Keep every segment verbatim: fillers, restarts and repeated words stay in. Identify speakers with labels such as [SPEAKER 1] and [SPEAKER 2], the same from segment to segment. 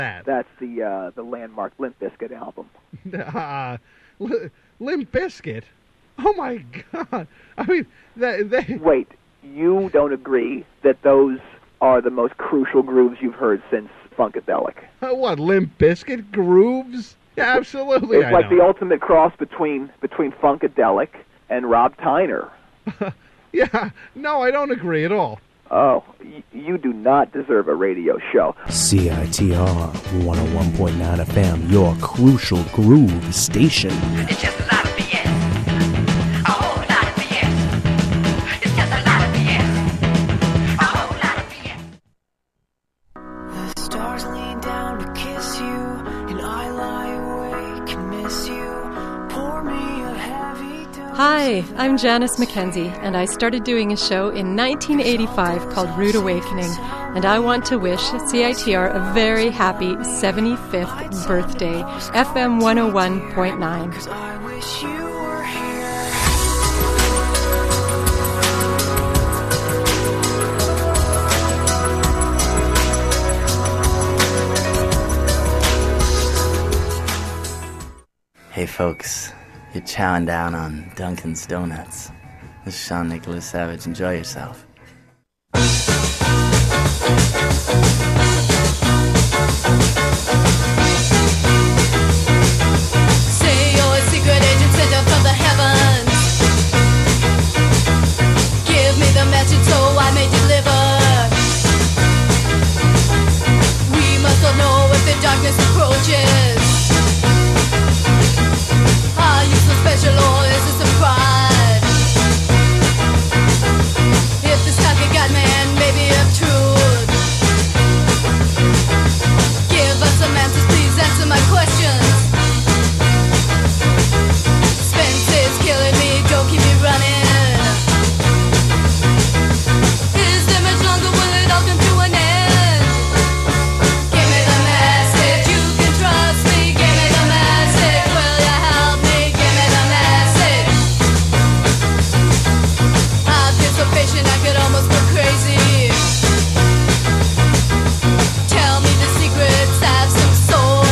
[SPEAKER 1] that?
[SPEAKER 2] That's the uh, the landmark Limp Bizkit album.
[SPEAKER 1] uh, L- Limp Bizkit? Oh my God! I mean, they, they...
[SPEAKER 2] Wait, you don't agree that those are the most crucial grooves you've heard since Funkadelic?
[SPEAKER 1] Uh, what, Limp Bizkit grooves? Yeah, absolutely.
[SPEAKER 2] It's
[SPEAKER 1] I
[SPEAKER 2] like
[SPEAKER 1] know.
[SPEAKER 2] the ultimate cross between between Funkadelic and Rob Tyner.
[SPEAKER 1] Yeah, no, I don't agree at all.
[SPEAKER 2] Oh, y- you do not deserve a radio show.
[SPEAKER 3] C I T R one oh one point nine F M, your crucial groove station.
[SPEAKER 4] It's just a lot of B S. A whole lot of B S. It's just a lot of B S. A whole lot of B S.
[SPEAKER 5] The stars lean down to kiss you, and I lie awake and miss you. Pour me a heavy dose.
[SPEAKER 6] Hi, I'm Janice McKenzie, and I started doing a show in nineteen eighty-five called Rude Awakening, and I want to wish C I T R a very happy seventy-fifth birthday, F M one oh one point nine.
[SPEAKER 5] I wish you were here.
[SPEAKER 7] Hey folks, you're chowing down on Dunkin's Donuts. This is Sean Nicholas Savage. Enjoy yourself.
[SPEAKER 8] Say you're a secret agent sent down from the heavens. Give me the message so I may deliver. We must all know if the darkness approaches. Are you so special or is this a pride? If this cocky god man may be of truth, give us some answers, please answer my questions. Spence is killing me, don't keep me running. Is there much longer, will it all come to an end? Give me the message, you can trust me. Give me the message, will you help me? Give me the message. I've been so patient I could almost go crazy. Tell me the secrets have some soul.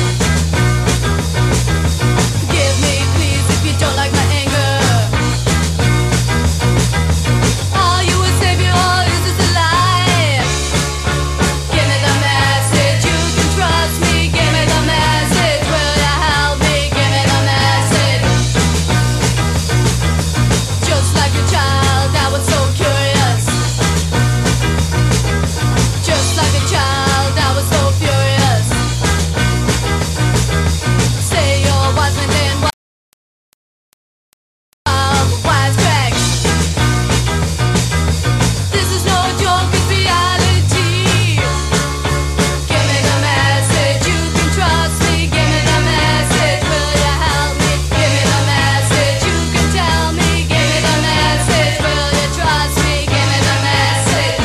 [SPEAKER 8] Forgive me, please, if you don't like my anger. Are you a savior or is this a lie? Give me the message, you can trust me. Give me the message, will you help me? Give me the message. Just like a child, I was so curious. Just like a child, I was so furious. Say you're wise men then wild wisecracks. This is no joke, it's reality. Give me the message, you can trust me. Give me the message, will you help me? Give me the message, you can tell me. Give me the message, will you trust me? Give me the message.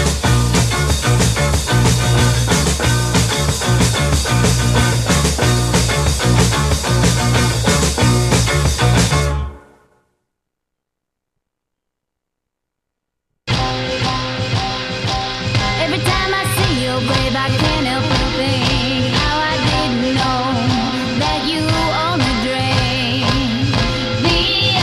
[SPEAKER 9] Every time I see you, babe, I can't help but think how I didn't know that you only drain the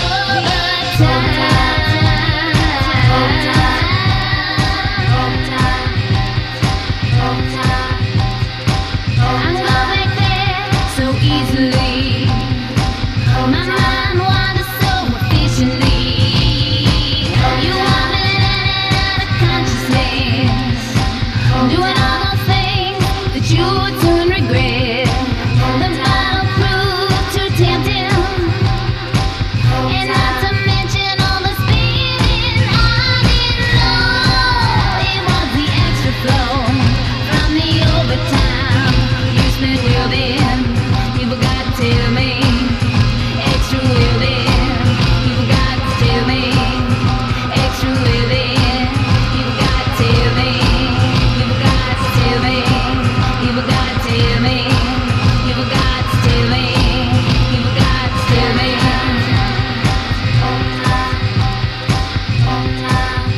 [SPEAKER 9] overtime. I'm going there so easily. My mind wanders so efficiently. You want me out of consciousness, doing all those things that you would soon regret. The final proof too tempting, and not to mention all the spinning. I didn't know it was the extra flow from the overtime you spent wielding. You forgot to tell me, extra wielding. You forgot to tell me, extra wielding. You forgot to tell me. You forgot to tell me. You forgot to tell me. You forgot to tell me. You forgot to tell me.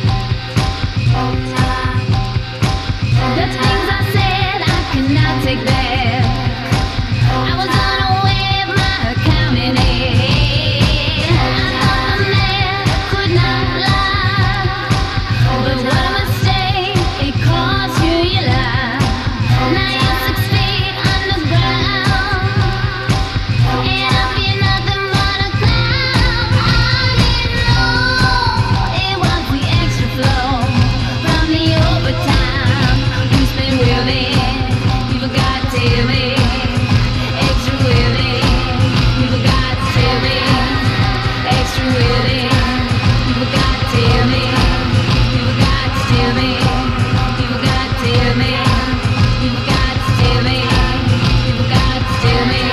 [SPEAKER 9] The things I said, I cannot take them back. I was unaware of my accounting head. I thought the man could not lie, but what a mistake, it cost you your life. Now you're six feet underground, and I feel nothing but a clown. I didn't know it was the extra flow from the overtime you spent with me. You forgot to tell me, extra with me. You forgot to tell me, extra with me. You forgot to tell me, you forgot to tell me, you forgot to tell me, you forgot to tell me, you forgot to tell me.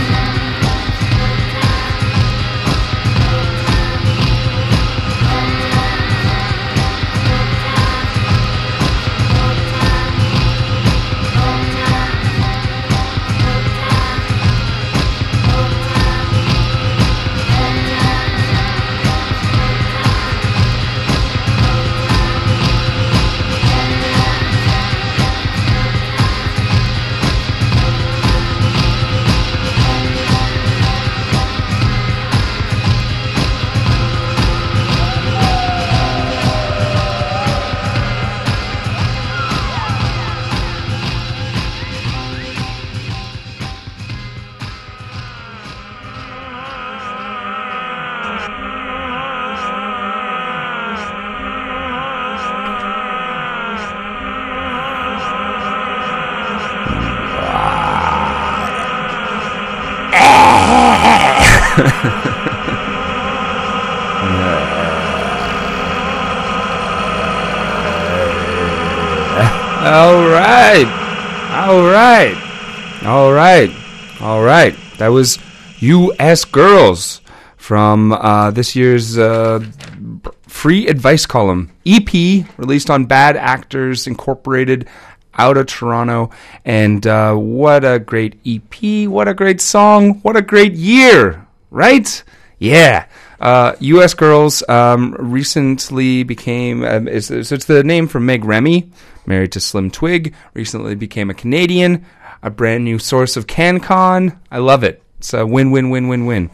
[SPEAKER 10] All right. All right. All right. All right. That was U S Girls from uh, this year's uh, free advice column E P released on Bad Actors Incorporated out of Toronto. And uh, what a great E P. What a great song. What a great year. Right? Yeah. Uh, U S Girls um, recently became, um, it's, so it's the name from Meg Remy, married to Slim Twig, recently became a Canadian, a brand new source of CanCon. I love it. It's a win, win, win, win, win.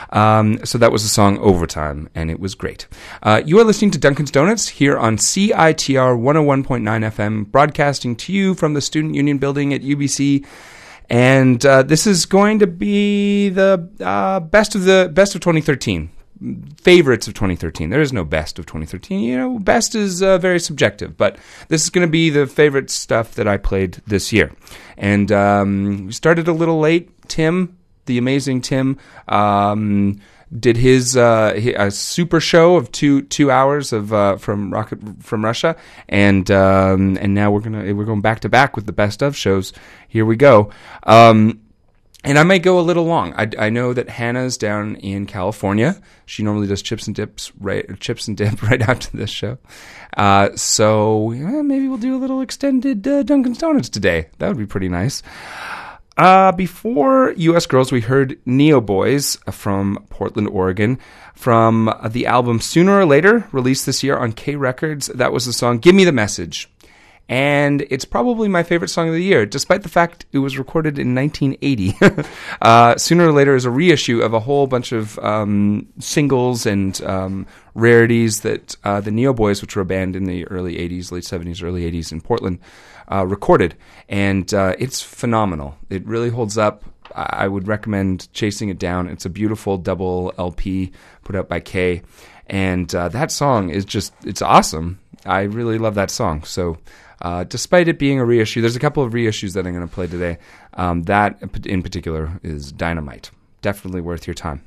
[SPEAKER 10] Um, so that was the song Overtime, and it was great. Uh, you are listening to Duncan's Donuts here on C I T R one oh one point nine F M, broadcasting to you from the Student Union Building at U B C. And uh, this is going to be the uh, best of the best of twenty thirteen. Favorites of twenty thirteen. There is no best of twenty thirteen. You know, best is uh, very subjective, but this is going to be the favorite stuff that I played this year. And um, we started a little late. Tim, the amazing Tim, um, did his uh, a super show of two two hours of uh, from Rocket from Russia, and um, and now we're gonna we're going back to back with the best of shows. Here we go. Um, And I may go a little long. I, I know that Hannah's down in California. She normally does chips and dips right, chips and dip right after this show. Uh, so yeah, maybe we'll do a little extended uh, Duncan's Donuts today. That would be pretty nice. Uh, before U S Girls, we heard Neo Boys from Portland, Oregon, from the album Sooner or Later, released this year on K Records. That was the song "Give Me the Message." And it's probably my favorite song of the year, despite the fact it was recorded in nineteen eighty. uh, Sooner or Later is a reissue of a whole bunch of um, singles and um, rarities that uh, the Neo Boys, which were a band in the early eighties, late seventies, early eighties in Portland, uh, recorded. And uh, it's phenomenal. It really holds up. I would recommend chasing it down. It's a beautiful double L P put out by K. And uh, that song is just, it's awesome. I really love that song. So uh, despite it being a reissue, there's a couple of reissues that I'm going to play today. Um, that in particular is dynamite. Definitely worth your time.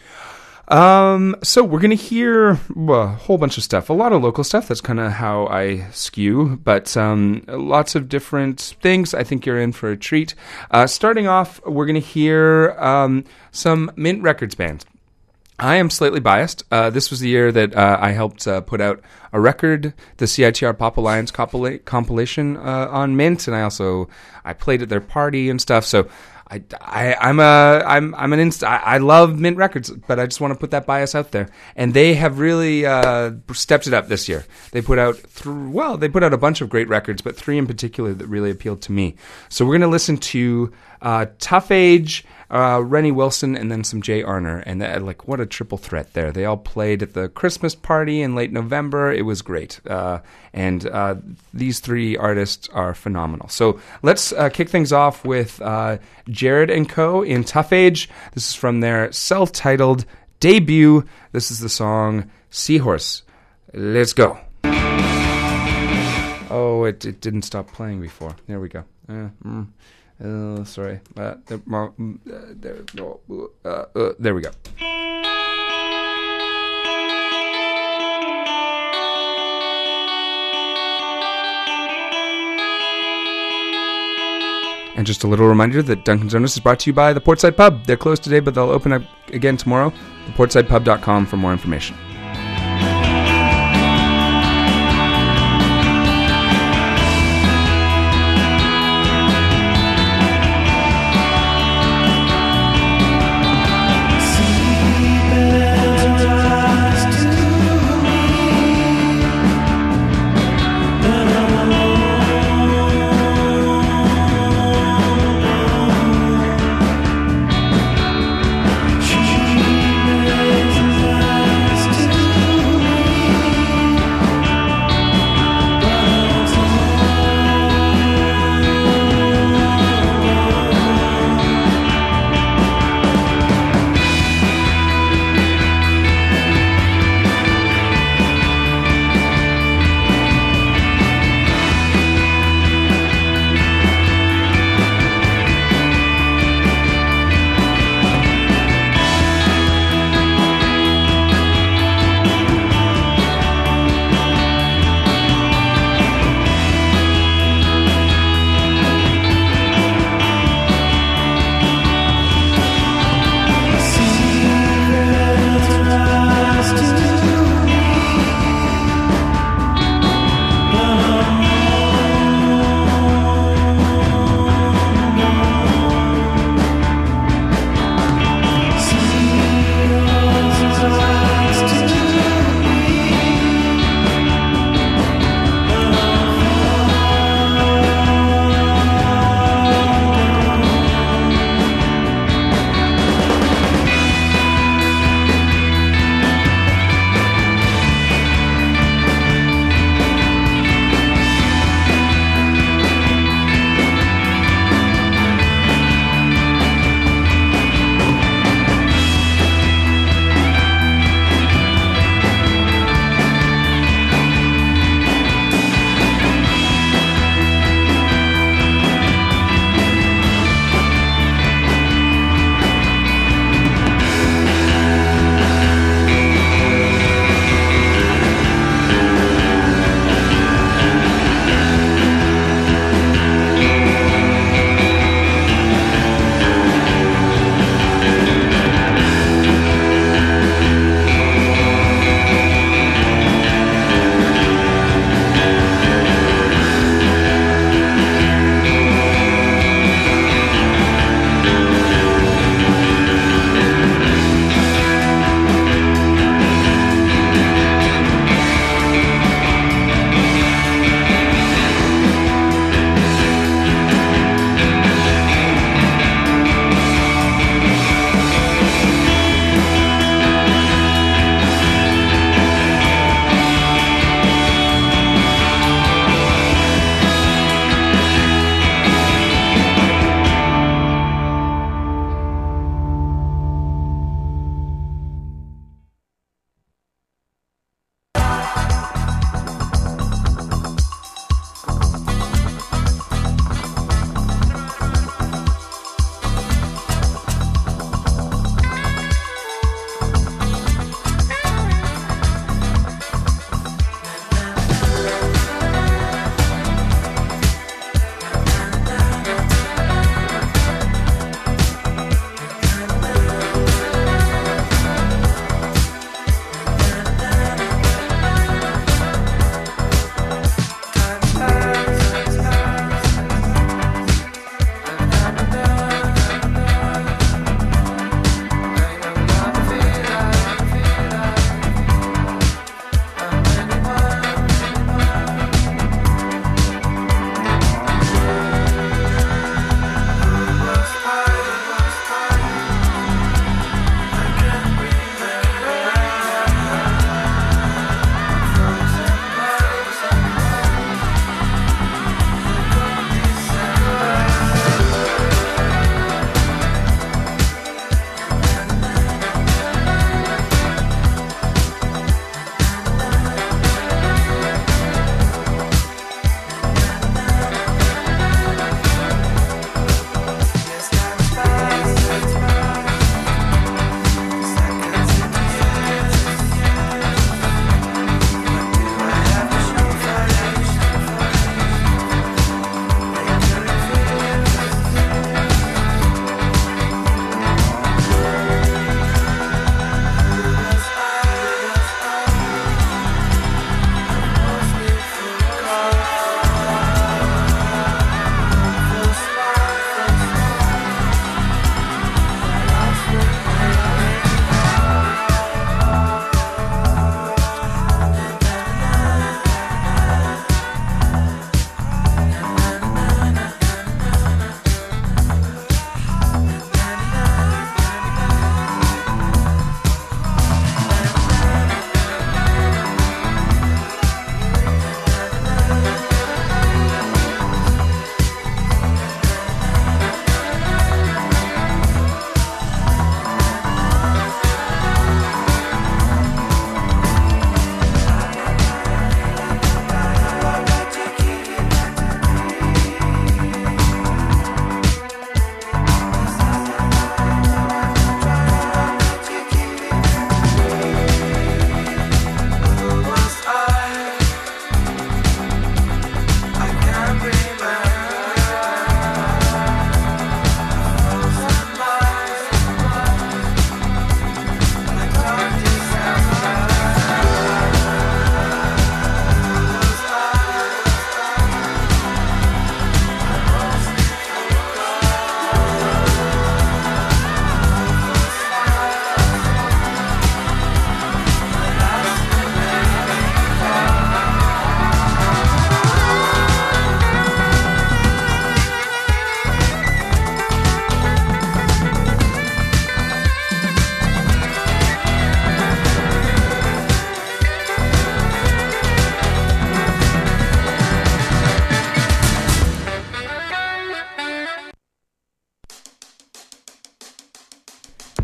[SPEAKER 10] Um, so we're going to hear well, a whole bunch of stuff, a lot of local stuff. That's kind of how I skew, but um, lots of different things. I think you're in for a treat. Uh, starting off, we're going to hear um, some Mint Records bands. I am slightly biased. Uh, this was the year that uh, I helped uh, put out a record, the C I T R Pop Alliance compila- compilation uh, on Mint, and I also I played at their party and stuff. So I, I, I'm a, I'm, I'm an inst. I, I love Mint Records, but I just want to put that bias out there. And they have really uh, stepped it up this year. They put out, th- well, they put out a bunch of great records, but three in particular that really appealed to me. So we're going to listen to uh, Tough Age, uh, Rennie Wilson, and then some Jay Arner. And that, like, what a triple threat there. They all played at the Christmas party in late November. It was great. Uh, and uh, these three artists are phenomenal. So let's uh, kick things off with uh, Jared and Co. in Tough Age. This is from their self-titled debut. This is the song Seahorse. Let's go. Oh, it, it didn't stop playing before. There we go. Uh, mm, uh, sorry. Uh, there, uh, there, uh, uh, there we go. And just a little reminder that Dunkin's Donuts is brought to you by the Portside Pub. They're closed today, but they'll open up again tomorrow. the portside pub dot com for more information.
[SPEAKER 5] She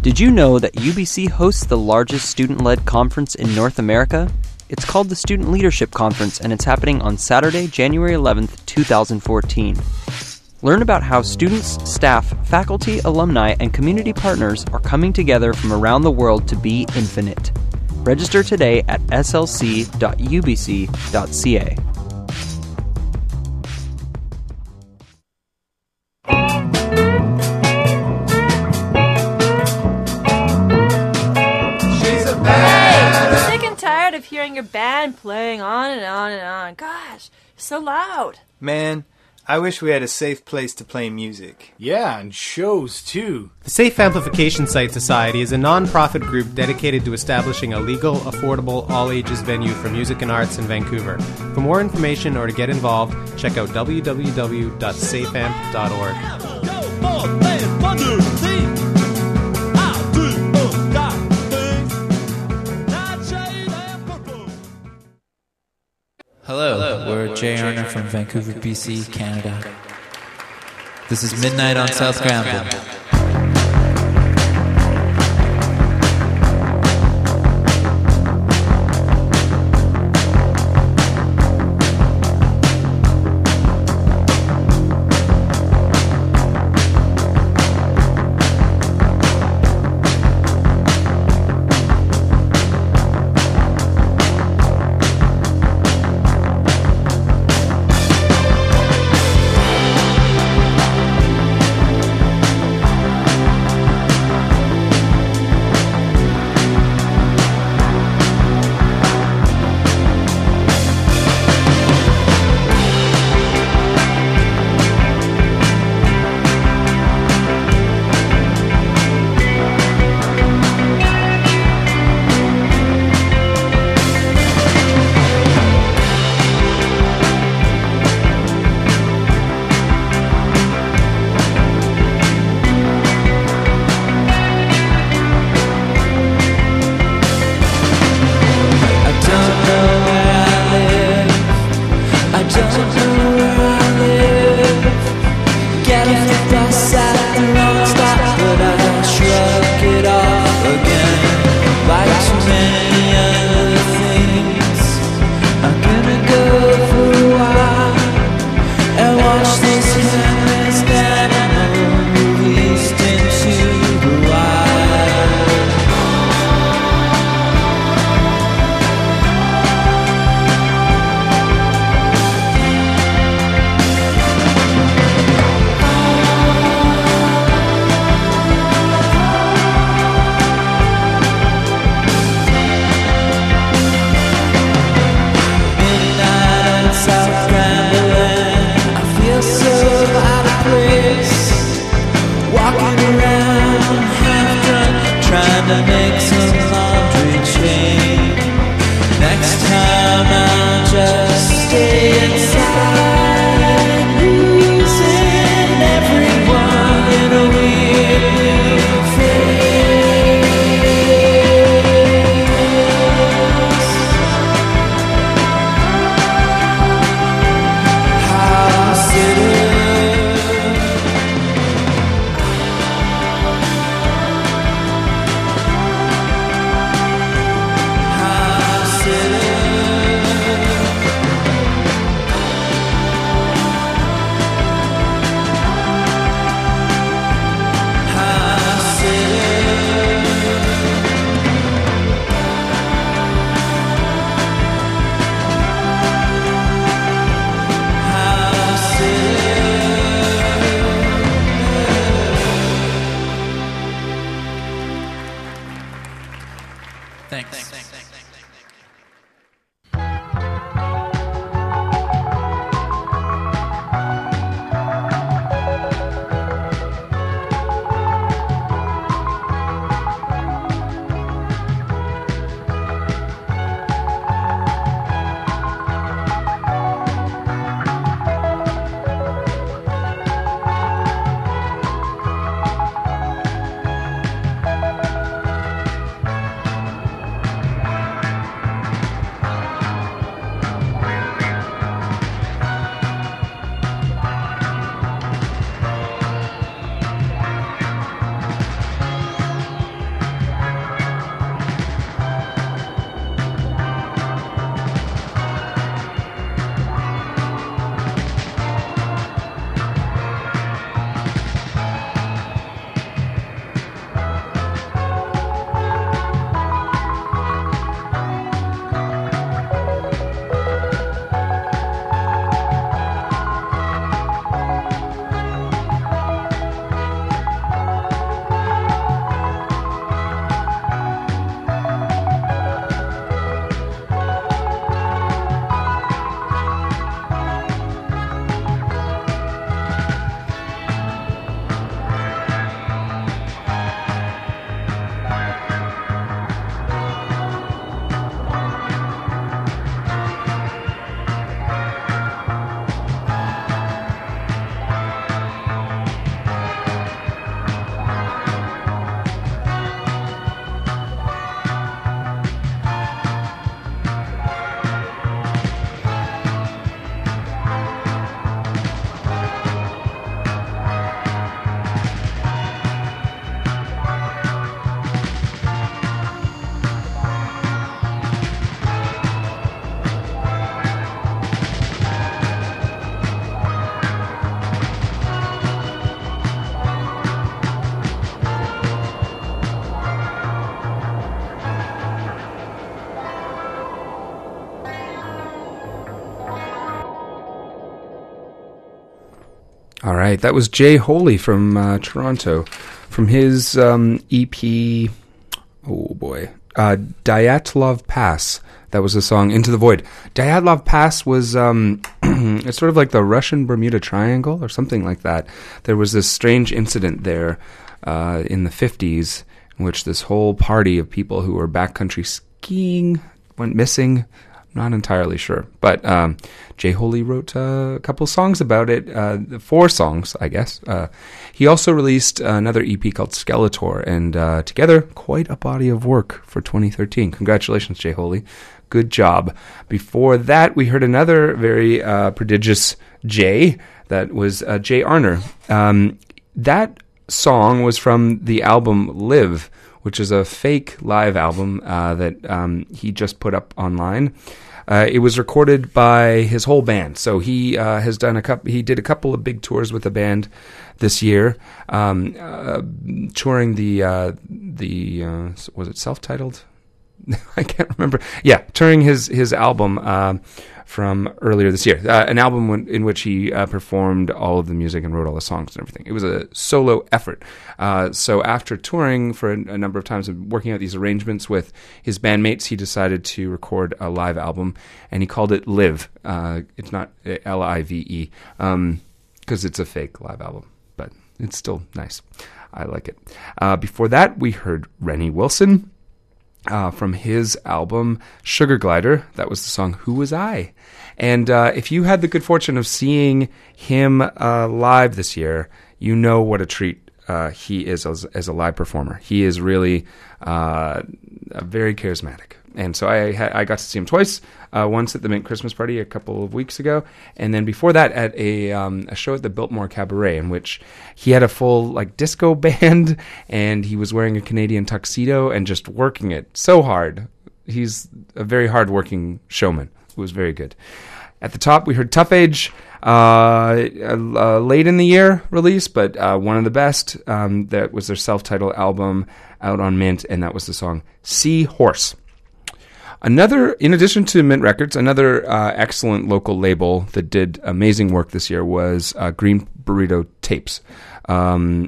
[SPEAKER 11] Did you know that U B C hosts the largest student-led conference in North America? It's called the Student Leadership Conference, and it's happening on Saturday, January eleventh, twenty fourteen. Learn about how students, staff, faculty, alumni, and community partners are coming together from around the world to be infinite. Register today at s l c dot u b c dot c a.
[SPEAKER 12] Sick and tired of hearing your band playing on and on and on. Gosh, so loud.
[SPEAKER 13] Man, I wish we had a safe place to play music.
[SPEAKER 14] Yeah, and shows too.
[SPEAKER 15] The Safe Amplification Site Society is a non-profit group dedicated to establishing a legal, affordable, all-ages venue for music and arts in Vancouver. For more information or to get involved, check out w w w dot safe amp dot org.
[SPEAKER 16] Hello, we're Jay Arner from Vancouver, B C, Canada. This is Midnight on South Granville.
[SPEAKER 10] All right, that was Jay Holy from uh, Toronto, from his um, E P. Oh boy, uh, Dyatlov Pass. That was the song "Into the Void." Dyatlov Pass was um, it's sort of like the Russian Bermuda Triangle or something like that. There was this strange incident there uh, in the fifties in which this whole party of people who were backcountry skiing went missing. Not entirely sure, but um, Jay Holy wrote uh, a couple songs about it, uh, four songs, I guess. Uh, he also released another E P called Skeletor, and uh, together, quite a body of work for twenty thirteen. Congratulations, Jay Holy. Good job. Before that, we heard another very uh, prodigious Jay. That was uh, Jay Arner. Um, that song was from the album Live, which is a fake live album uh, that um, he just put up online. Uh, it was recorded by his whole band, so he uh, has done a couple. He did a couple of big tours with the band this year, um, uh, touring the uh, the uh, was it self-titled? I can't remember. Yeah, touring his his album uh, from earlier this year, uh, an album when, in which he uh, performed all of the music and wrote all the songs and everything. It was a solo effort. Uh, so after touring for a, a number of times and working out these arrangements with his bandmates, he decided to record a live album, and he called it Live. Uh, it's not L I V E, um, because it's a fake live album, but it's still nice. I like it. Uh, before that, we heard Rennie Wilson. Uh, from his album Sugar Glider. That was the song Who Was I? And uh, if you had the good fortune of seeing him uh, live this year, you know what a treat uh, he is as, as a live performer. He is really uh, very charismatic. And so I ha- I got to see him twice, uh, once at the Mint Christmas Party a couple of weeks ago, and then before that at a um, a show at the Biltmore Cabaret, in which he had a full like disco band, and he was wearing a Canadian tuxedo and just working it so hard. He's a very hard-working showman. It was very good. At the top, we heard Tough Age, uh, uh, late in the year release, but uh, one of the best. Um, that was their self-titled album out on Mint, and that was the song Sea Horse. Another, in addition to Mint Records, another uh, excellent local label that did amazing work this year was uh, Green Burrito Tapes. Um,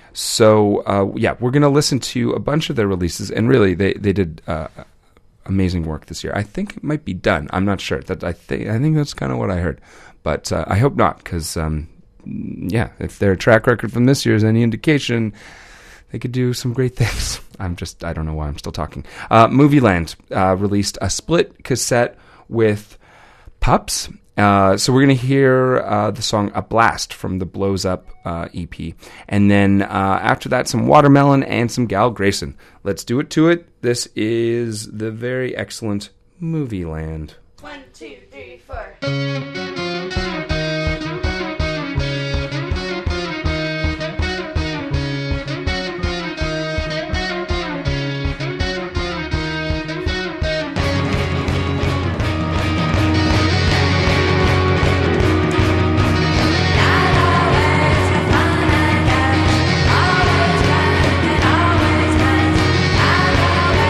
[SPEAKER 10] so, uh, yeah, we're going to listen to a bunch of their releases, and really, they, they did uh, amazing work this year. I think it might be done. I'm not sure. That I think I think that's kind of what I heard, but uh, I hope not, because um, yeah, if their track record from this year is any indication, they could do some great things. I'm just, I don't know why I'm still talking. Uh, Movieland uh, released a split cassette with Pups. Uh, so we're going to hear uh, the song A Blast from the Blows Up uh, E P. And then uh, after that, some Watermelon and some Gal Grayson. Let's do it to it. This is the very excellent Movieland.
[SPEAKER 12] One, two, three, four.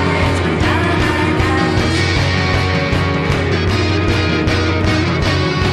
[SPEAKER 8] Always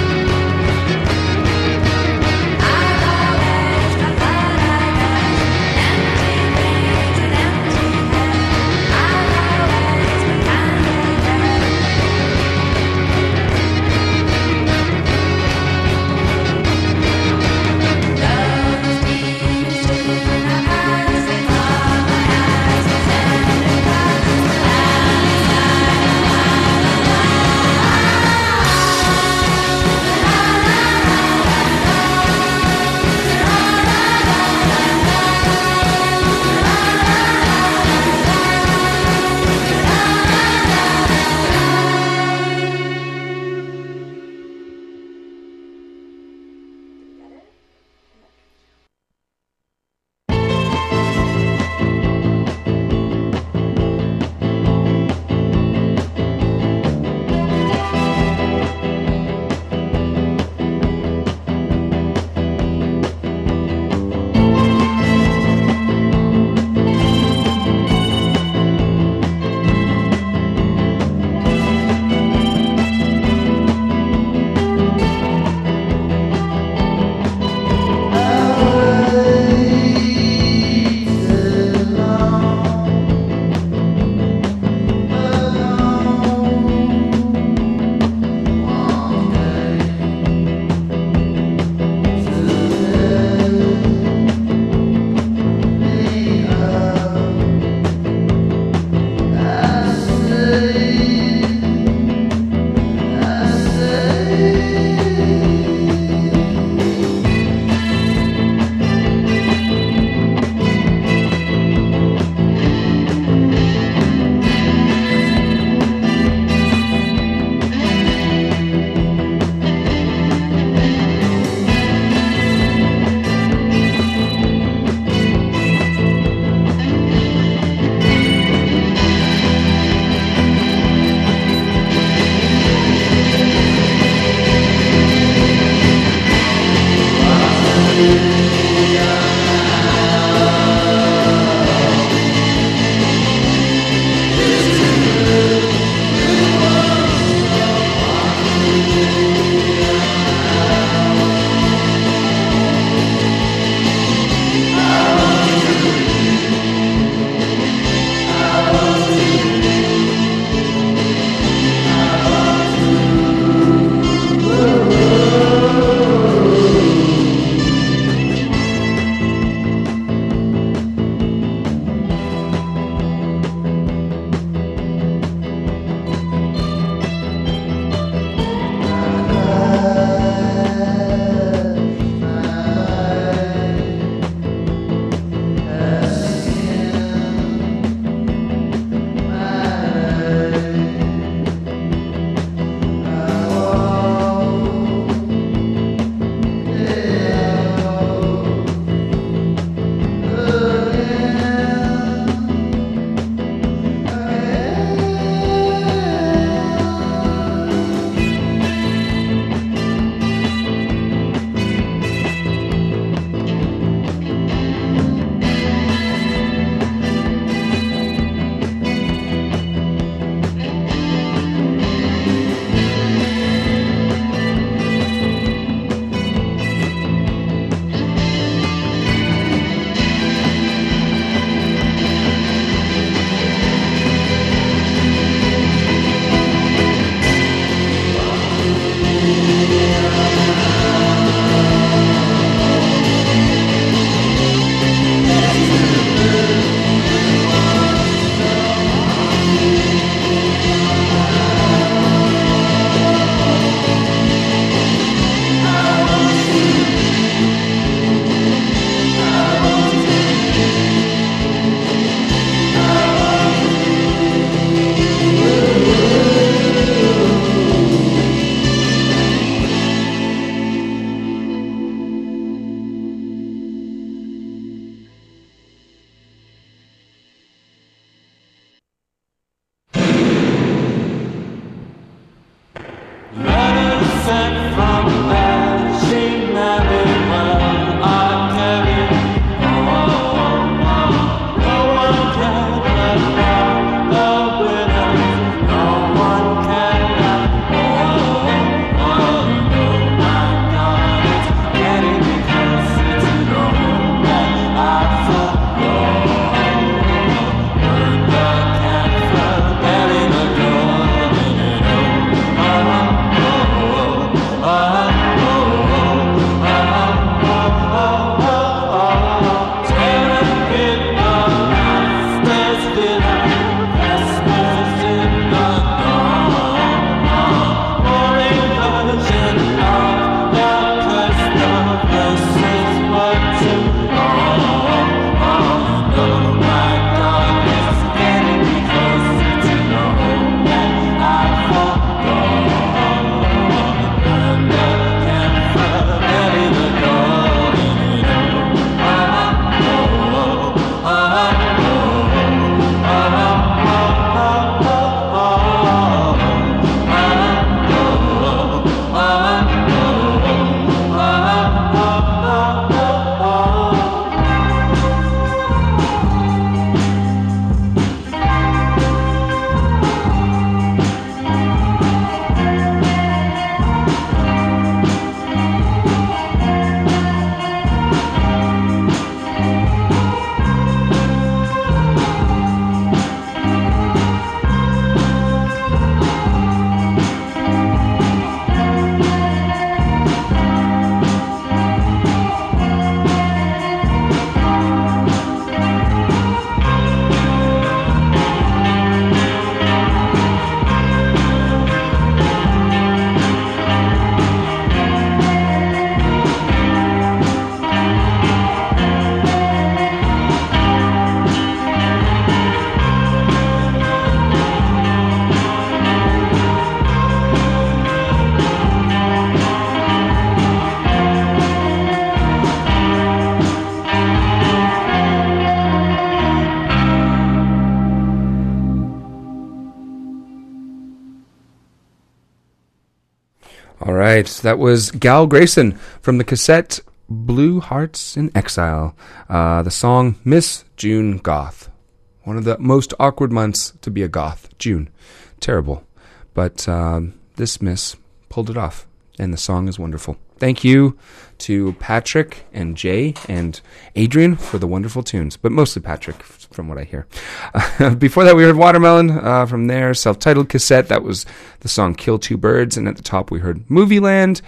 [SPEAKER 10] right. That was Gal Grayson from the cassette Blue Hearts in Exile. Uh, the song Miss June Goth. One of the most awkward months to be a goth. June. Terrible. But um, this miss pulled it off. And the song is wonderful. Thank you to Patrick and Jay and Adrian for the wonderful tunes. But mostly Patrick, from what I hear. Uh, before that, we heard Watermelon. Uh, from there, self-titled cassette. That was the song Kill Two Birds. And at the top, we heard Movie Land.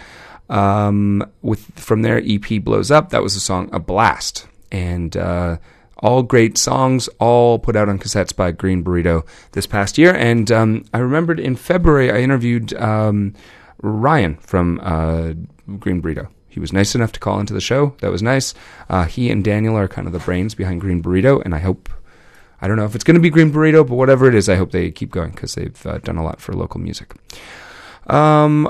[SPEAKER 10] Um, with from there, E P Blows Up. That was the song A Blast. And uh, all great songs, all put out on cassettes by Green Burrito this past year. And um, I remembered in February, I interviewed um, Ryan from uh, Green Burrito. He was nice enough to call into the show. That was nice. Uh, he and Daniel are kind of the brains behind Green Burrito. And I hope, I don't know if it's going to be Green Burrito, but whatever it is, I hope they keep going because they've uh, done a lot for local music. Um...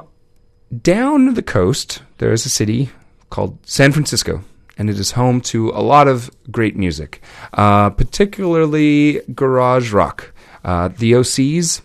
[SPEAKER 10] Down the coast, there is a city called San Francisco, and it is home to a lot of great music, uh, particularly garage rock. Uh, the O Cs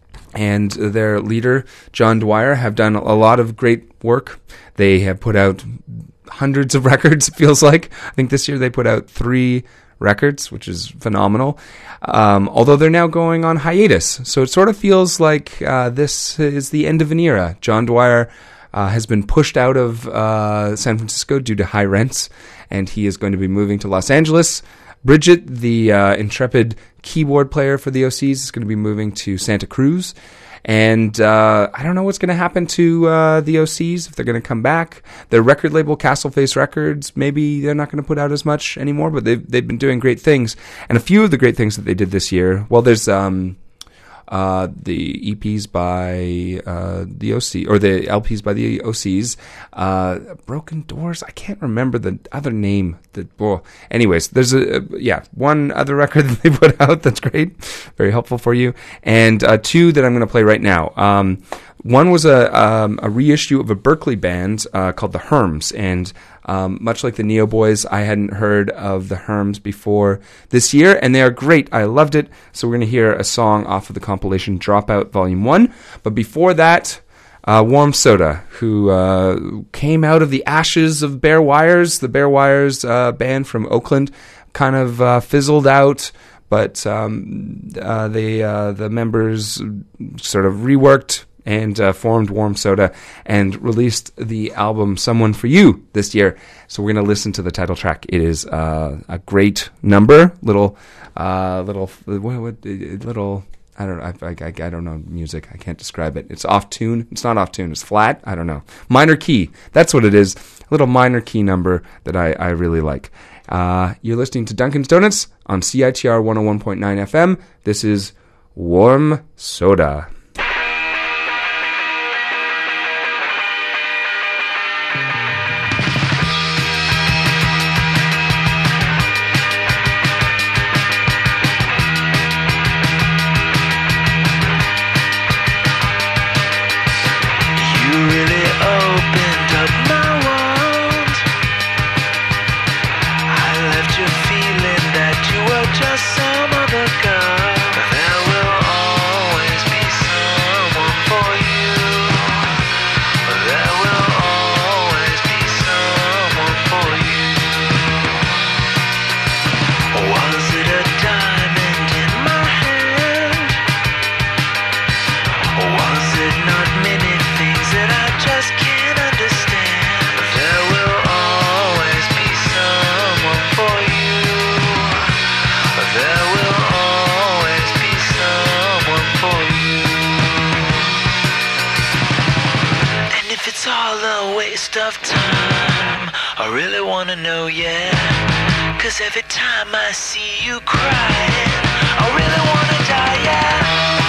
[SPEAKER 10] and their leader, John Dwyer, have done a lot of great work. They have put out hundreds of records, it feels like. I think this year they put out three records, which is phenomenal. Um, although they're now going on hiatus. So it sort of feels like uh, this is the end of an era. John Dwyer uh, has been pushed out of uh, San Francisco due to high rents, and he is going to be moving to Los Angeles. Bridget, the uh, intrepid keyboard player for the O Cs, is going to be moving to Santa Cruz. And uh, I don't know what's going to happen to uh, the O Cs, if they're going to come back. Their record label, Castleface Records, maybe they're not going to put out as much anymore, but they've, they've been doing great things. And a few of the great things that they did this year, well, there's um, uh, the E Ps by uh, the O C, or the L Ps by the O Cs. Uh, Broken Doors, I can't remember the other name. That, well, anyways, there's a, yeah, one other record that they put out that's great, very helpful for you, and uh, two that I'm going to play right now. Um, one was a um, a reissue of a Berkeley band uh, called the Herms, and um, much like the Neo Boys, I hadn't heard of the Herms before this year, and they are great. I loved it. So we're going to hear a song off of the compilation Dropout Volume One. But before that, Uh, Warm Soda, who uh, came out of the ashes of Bare Wires, the Bare Wires uh, band from Oakland, kind of uh, fizzled out, but um, uh, they uh, the members sort of reworked and uh, formed Warm Soda and released the album Someone For You this year. So we're going to listen to the title track. It is uh, a great number, little, uh, little, what, what, little. I don't I, I, I don't know music. I can't describe it. It's off tune. It's not off tune. It's flat. I don't know. Minor key. That's what it is. A little minor key number that I, I really like. Uh, you're listening to Dunkin's Donuts on C I T R one oh one point nine F M. This is Warm Soda.
[SPEAKER 5] Some other girl, there will always be someone for
[SPEAKER 17] waste of time. I really wanna know, yeah. Cause every time I see you crying, I really wanna die, yeah.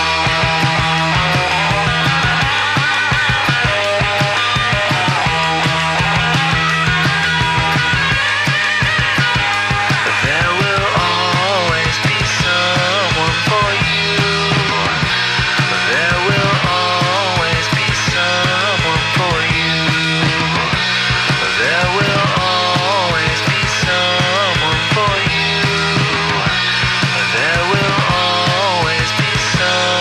[SPEAKER 17] So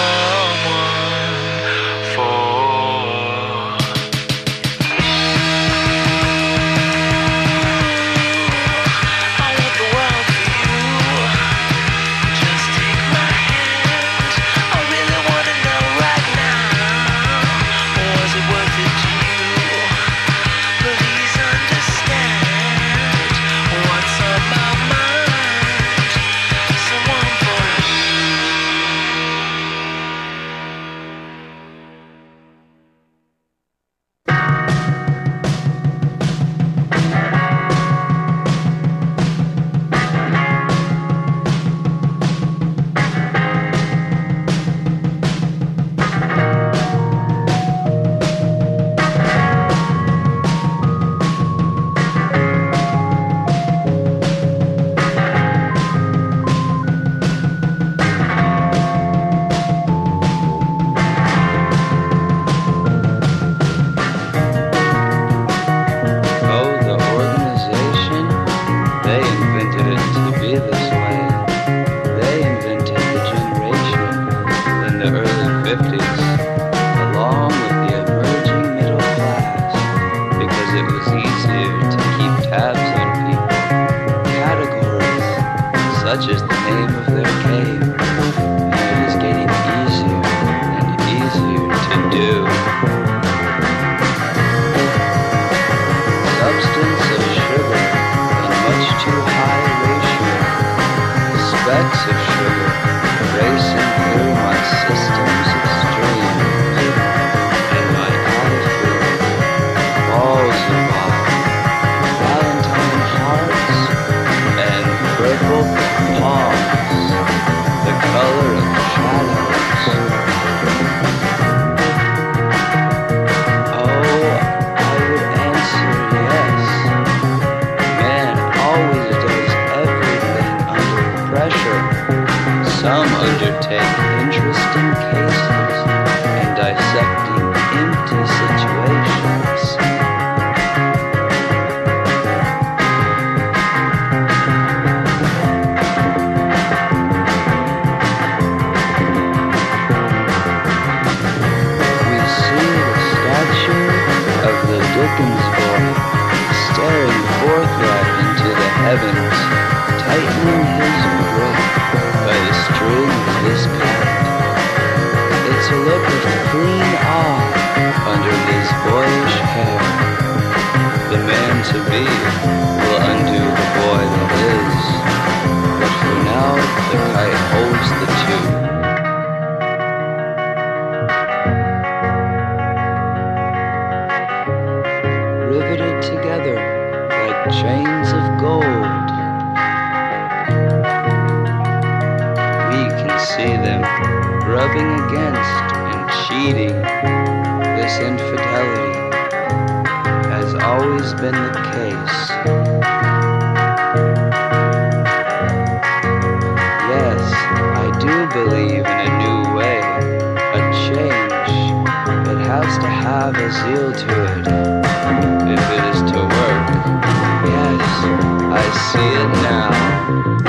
[SPEAKER 18] such is the name of their cave, and it is getting easier and easier to do. Substance of sugar in much too high ratio. Specks of sugar racing through my system's extremes, and my attitude balls of Valentine hearts and purple palms, the color of shadows. Oh, I would answer yes. Man always does everything under pressure. Some undertake interesting cases and dissecting empty situations. We see the statue of the Dickens boy staring forthright into the heavens, tightening his grip by the string of his coat. It's a look of clean awe under his boyish hair. The man to be will undo the boy that is, but for now the kite holds the two. Riveted together like chains of gold. We can see them rubbing against and cheating. This infidelity has always been the case. Yes, I do believe in a new way, a change. It has to have a zeal to it. If it is to work, yes, I see it now.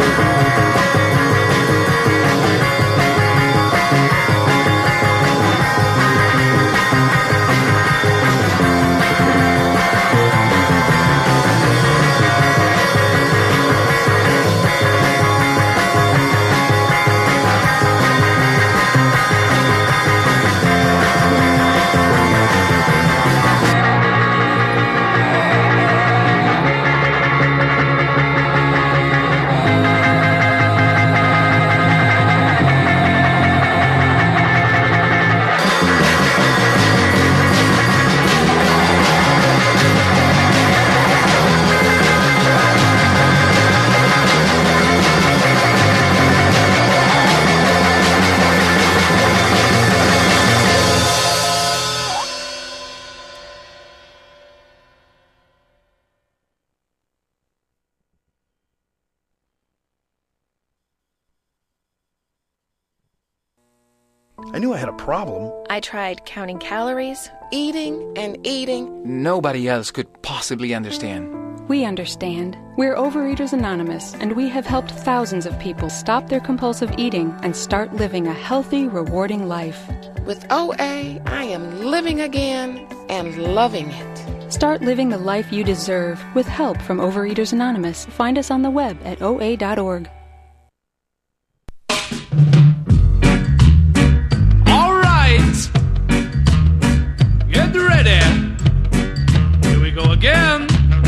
[SPEAKER 19] I knew I had a problem.
[SPEAKER 20] I tried counting calories, eating and eating.
[SPEAKER 21] Nobody else could possibly understand.
[SPEAKER 22] We understand. We're Overeaters Anonymous, and we have helped thousands of people stop their compulsive eating and start living a healthy, rewarding life.
[SPEAKER 20] With O A, I am living again and loving it.
[SPEAKER 22] Start living the life you deserve with help from Overeaters Anonymous. Find us on the web at O A dot org.
[SPEAKER 23] All right. Get ready. Here we go again.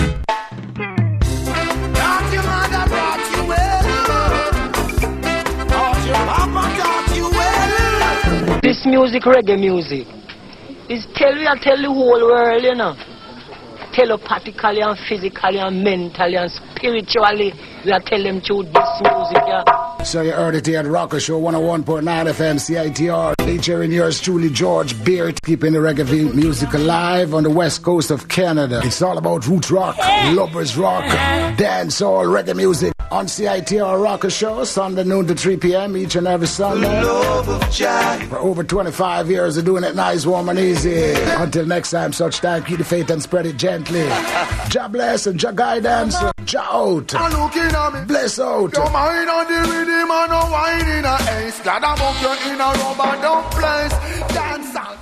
[SPEAKER 24] This music, reggae music, is tell we I tell the whole world, you know. Telepathically and physically and mentally and spiritually, we are tell them to this music, yeah.
[SPEAKER 25] So you heard it here at Rocker Show one oh one point nine F M C I T R, featuring yours truly, George Beard, keeping the reggae music alive on the west coast of Canada. It's all about roots rock, lovers rock, dancehall, reggae music on C I T R Rocker Show, Sunday noon to three p.m. each and every Sunday. For over twenty-five years of doing it nice, warm and easy. Until next time, such time, keep the faith and spread it gently. Jah bless and Jah guidance. Jah out. Bless out.
[SPEAKER 26] Your mind on the rhythm and no wine in a ace. Glad about you in a rubber dump place. Dance out.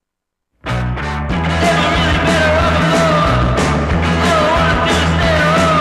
[SPEAKER 17] Never really better off alone. I don't want to stay alone.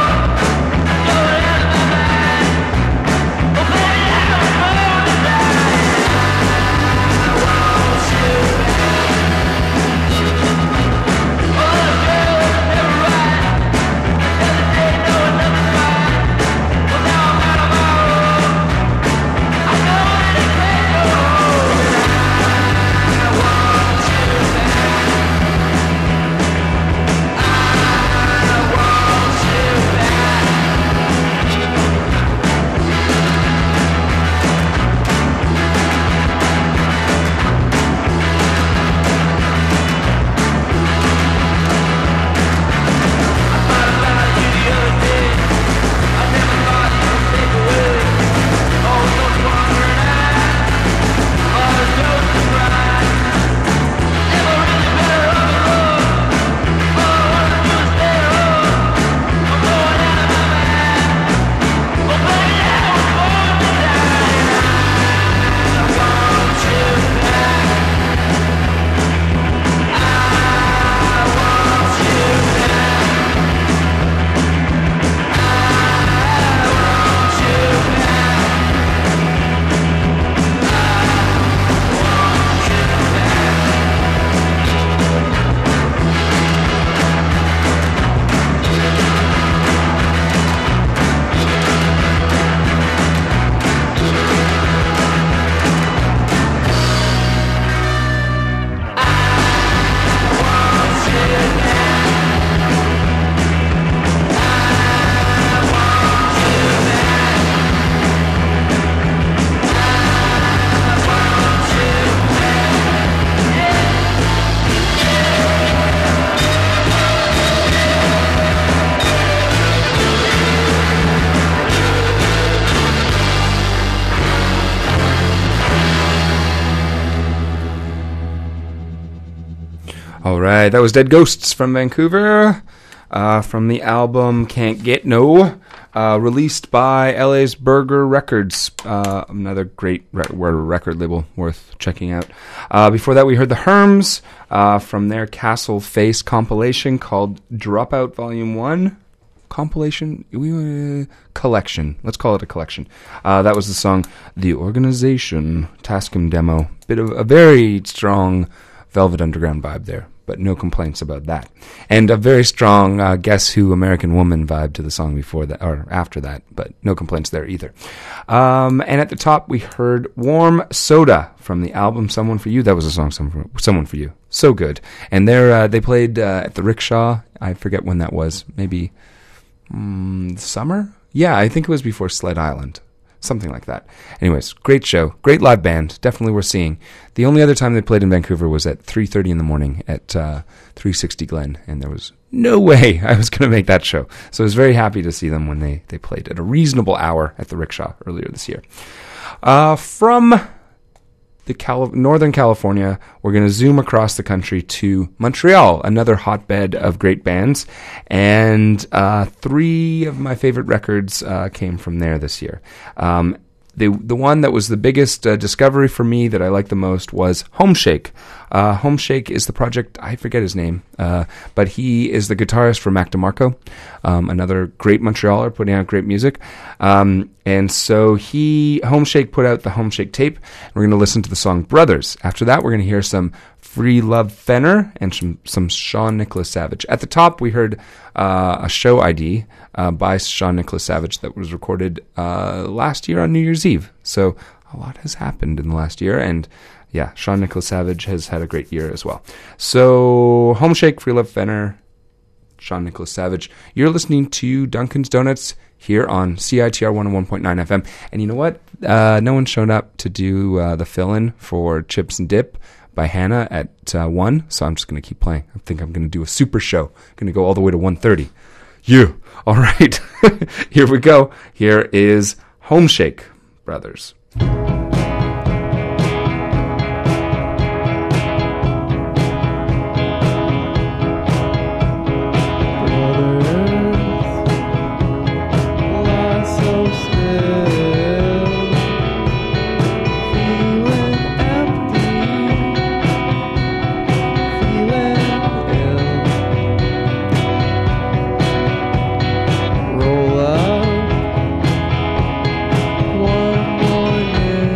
[SPEAKER 10] All right, that was Dead Ghosts from Vancouver, uh, from the album Can't Get No, uh, released by L A's Burger Records, uh, another great re- record label worth checking out. Uh, before that, we heard the Herms uh, from their Castle Face compilation called Dropout Volume one. Compilation? We uh, collection. Let's call it a collection. Uh, that was the song The Organization, Tascam demo. Bit of a very strong Velvet Underground vibe there, but no complaints about that. And a very strong uh, Guess Who American Woman vibe to the song before that, or after that, but no complaints there either. Um, and at the top, we heard Warm Soda from the album Someone For You. That was a song, Someone For, Someone For You. So good. And they're, uh, they played uh, at the Rickshaw. I forget when that was. Maybe mm, summer? Yeah, I think it was before Sled Island. Something like that. Anyways, great show. Great live band. Definitely worth seeing. The only other time they played in Vancouver was at three thirty in the morning at uh, three sixty Glen, and there was no way I was going to make that show. So I was very happy to see them when they, they played at a reasonable hour at the Rickshaw earlier this year. Uh, from the Cali- Northern California, we're going to zoom across the country to Montreal, another hotbed of great bands, and uh, three of my favorite records uh, came from there this year. Um, the the one that was the biggest uh, discovery for me that I liked the most was Homeshake. Uh, Homeshake is the project, I forget his name, uh, but he is the guitarist for Mac DeMarco, um, another great Montrealer putting out great music. Um, and so he, Homeshake put out the Homeshake tape, and we're going to listen to the song Brothers. After that, we're going to hear some Free Love Fenner and some, some Sean Nicholas Savage. At the top, we heard uh, a show I D uh, by Sean Nicholas Savage that was recorded uh, last year on New Year's Eve. So a lot has happened in the last year, and yeah, Sean Nicholas Savage has had a great year as well. So, Homeshake, Free Love Fenner, Sean Nicholas Savage. You're listening to Dunkin's Donuts here on C I T R one oh one point nine F M. And you know what? Uh, no one showed up to do uh, the fill-in for Chips and Dip by Hannah at uh, one, so I'm just going to keep playing. I think I'm going to do a super show. I'm going to go all the way to one thirty. Yeah. All right. Here we go. Here is Homeshake Brothers.
[SPEAKER 1] Roll up one more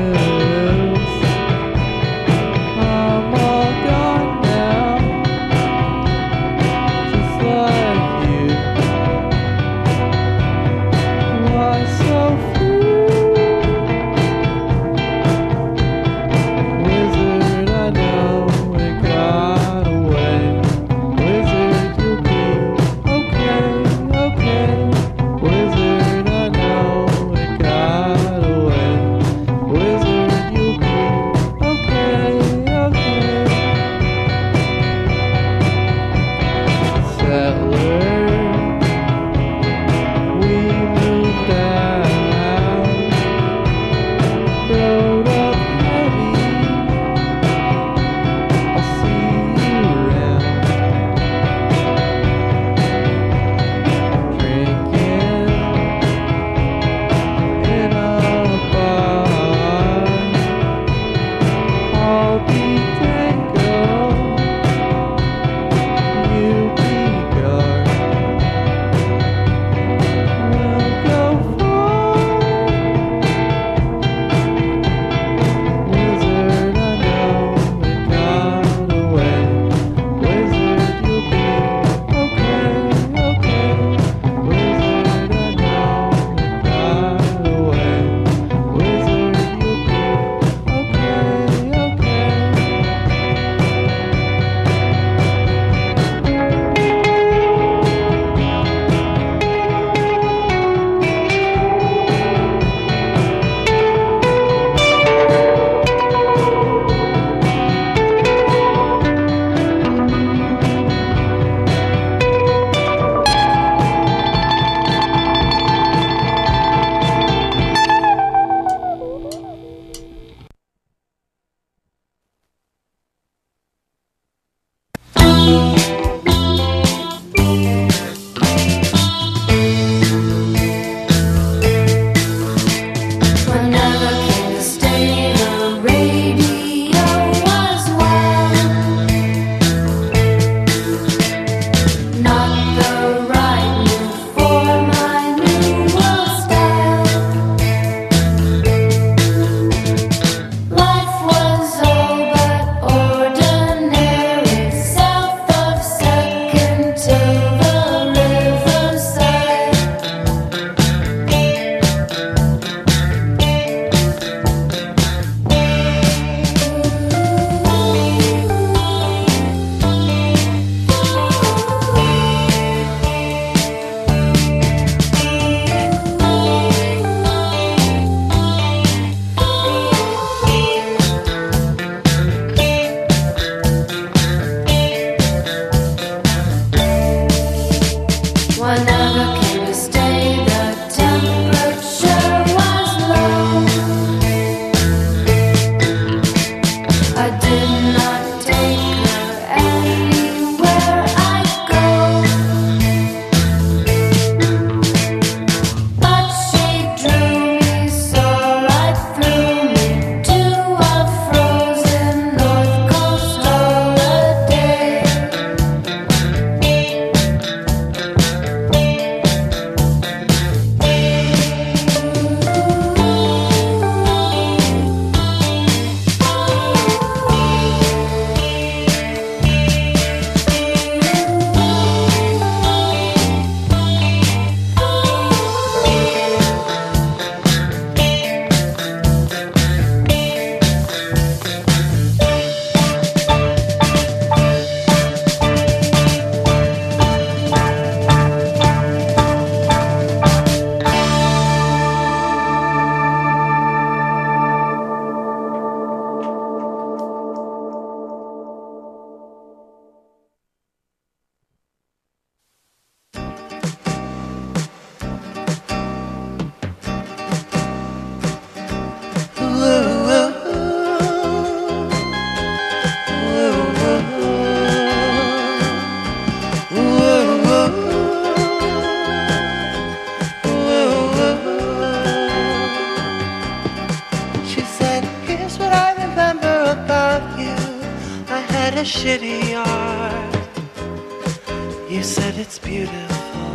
[SPEAKER 1] the shitty art. You said it's beautiful.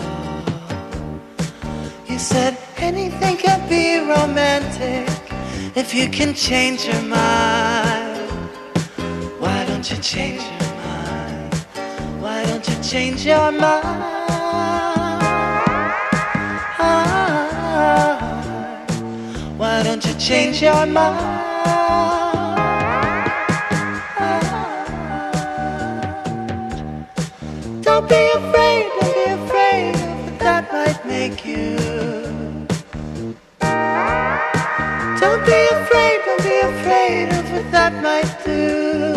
[SPEAKER 1] You said anything can be romantic if you can change your mind. Why don't you change your mind? Why don't you change your mind? Why don't you change your mind? Don't be afraid, don't be afraid of what that might make you. Don't be afraid, don't be afraid of what that might do.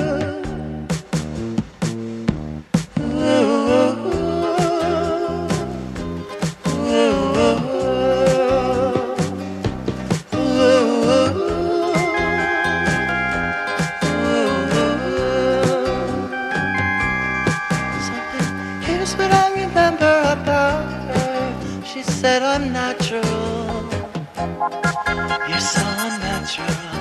[SPEAKER 1] Here's what I remember about her. She said I'm natural. You're so unnatural.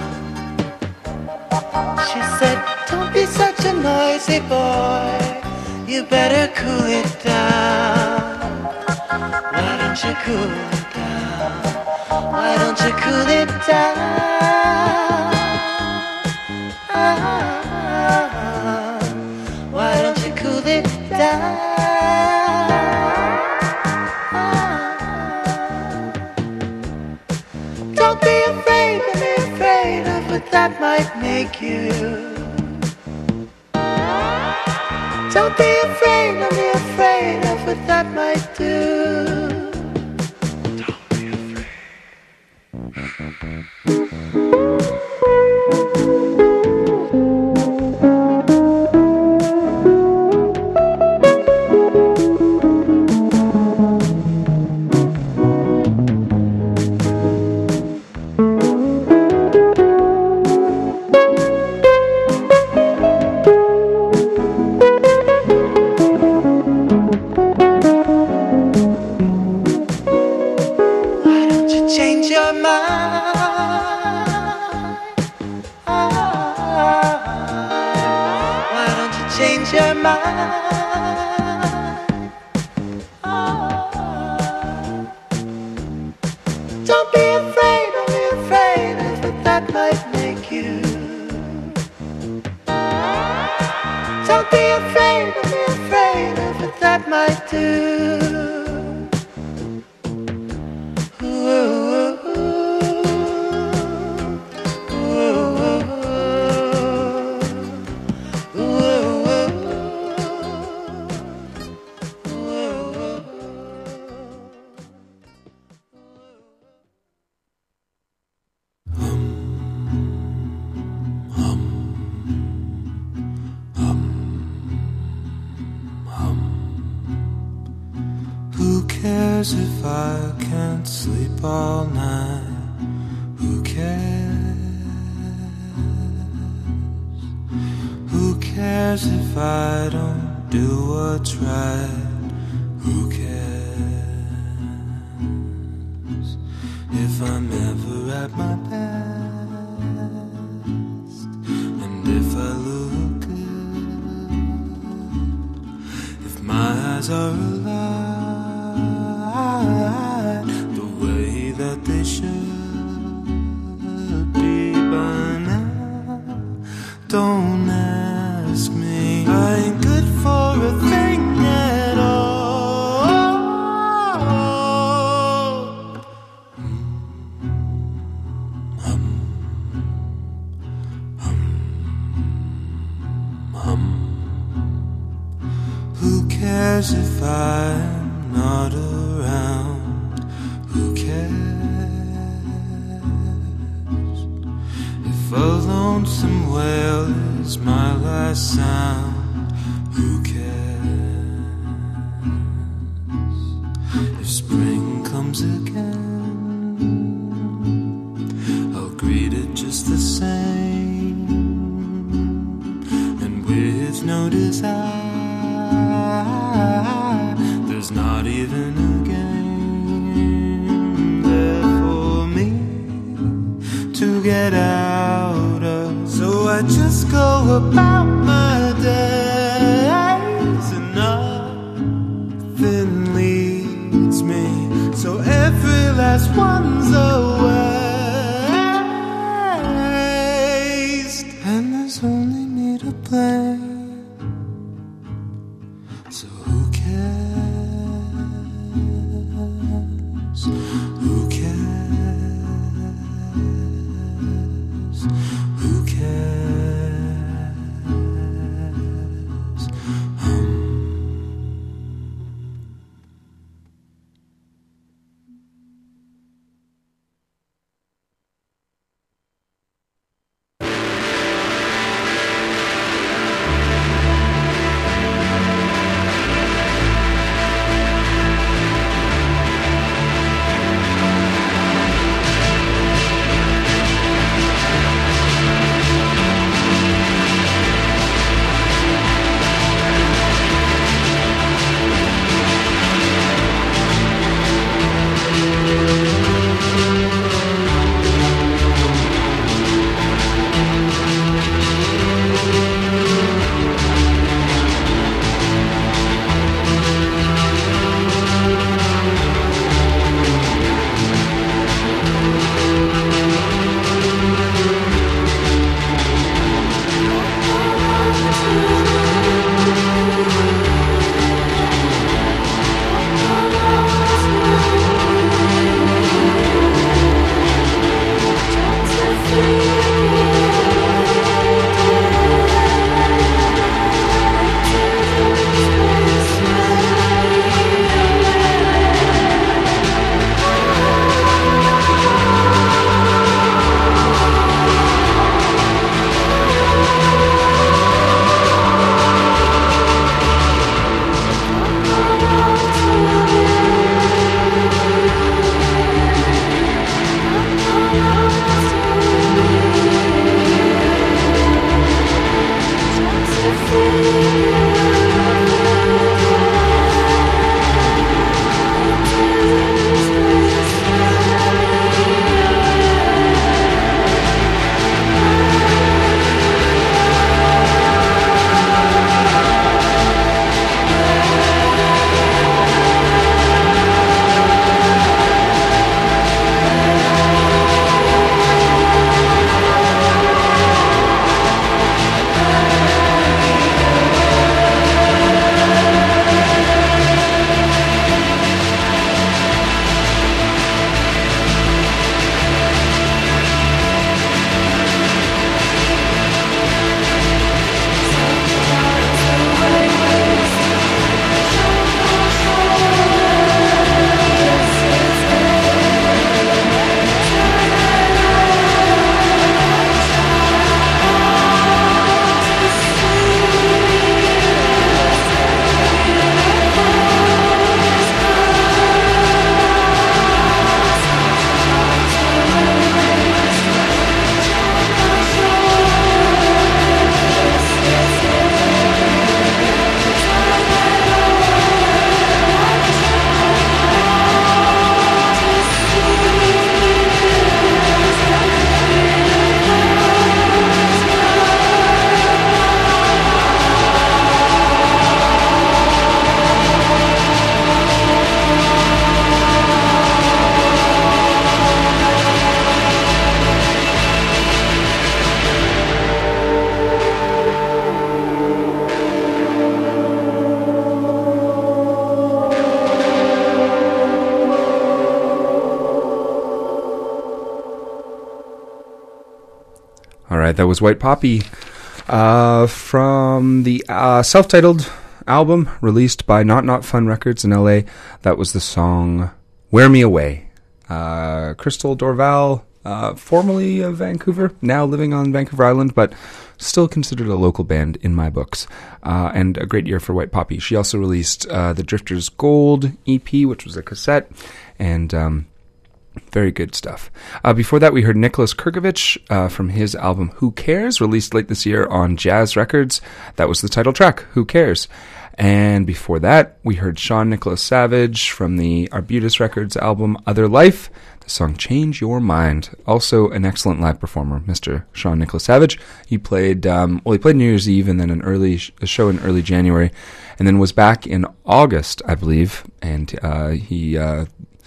[SPEAKER 1] She said, don't be such a noisy boy. You better cool it down. Why don't you cool it down? Why don't you cool it down? Why don't you cool it down? Don't be afraid, don't be afraid of what that might make you. Don't be afraid, don't be afraid of what that might do. Don't be afraid. Change your mind. Why don't you change your mind? Don't be afraid, don't be afraid of what that might make you. Don't be afraid, don't be afraid of what that might do.
[SPEAKER 2] Who cares if I can't sleep all night? Who cares? Who cares if I don't do what's right? Who cares if I'm ever at my best? And if I look good, if my eyes are alive the way that they should be by now, don't ask me. I ain't good for a thing at all. Hum, hum, hum. Who cares if I'm not around? Who cares if a lonesome wail is my last sound? Who cares if spring comes again? I'll greet it just the same, and with no desire. There's not even a game there for me to get out of. So I just go about my day.
[SPEAKER 3] so every last one's a waste. And there's only me to blame. So who cares? Who cares? Who cares? Um.
[SPEAKER 10] All right, that was White Poppy uh, from the uh, self-titled album released by Not Not Fun Records in L A. That was the song Wear Me Away. Uh, Crystal Dorval, uh, formerly of Vancouver, now living on Vancouver Island, but still considered a local band in my books. Uh, and a great year for White Poppy. She also released uh, the Drifters Gold E P, which was a cassette, and um, very good stuff. Uh, before that, we heard Nicholas Kurgovich uh, from his album Who Cares, released late this year on Jazz Records. That was the title track, Who Cares? And before that, we heard Sean Nicholas Savage from the Arbutus Records album Other Life, the song Change Your Mind. Also an excellent live performer, Mister Sean Nicholas Savage. He played, um, well, he played New Year's Eve and then an early sh- a show in early January, and then was back in August, I believe, and uh, he... Uh,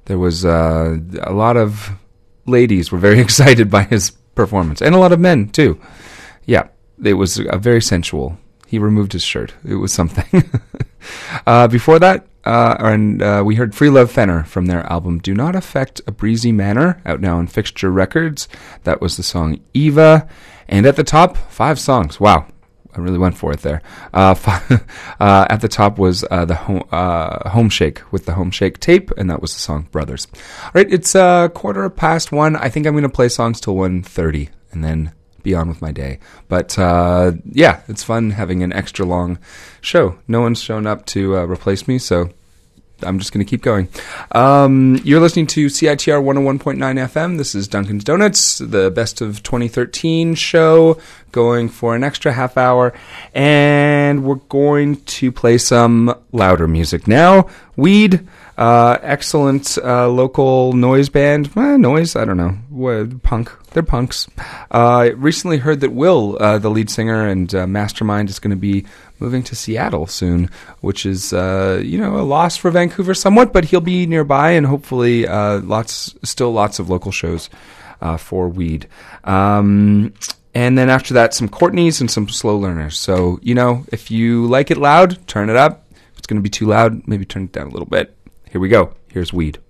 [SPEAKER 10] There was uh, a lot of ladies were very excited by his performance, and a lot of men too. Yeah, it was uh, very sensual. He removed his shirt. It was something. uh, before that, uh, and uh, we heard Free Love Fenner from their album Do Not Affect a Breezy Manner, out now on Fixture Records. That was the song Eva. And at the top, five songs. Wow. I really went for it there. Uh, uh, at the top was uh, the home, uh, home Shake with the Home Shake tape, and that was the song Brothers. All right, it's uh, quarter past one. I think I'm going to play songs till one thirty, and then be on with my day. But uh, yeah, it's fun having an extra long show. No one's shown up to uh, replace me, so I'm just going to keep going. Um, you're listening to C I T R one oh one point nine F M. This is Duncan's Donuts, the best of twenty thirteen show, going for an extra half hour. And we're going to play some louder music now. Weed, uh, excellent uh, local noise band. Eh, noise, I don't know. What, punk. They're punks. Uh, recently heard that Will, uh, the lead singer and uh, mastermind, is going to be moving to Seattle soon, which is, uh, you know, a loss for Vancouver somewhat, but he'll be nearby, and hopefully uh, lots, still lots of local shows uh, for Weed. Um, and then after that, some Courtneys and some Slow Learners. So, you know, if you like it loud, turn it up. If it's going to be too loud, maybe turn it down a little bit. Here we go. Here's Weed.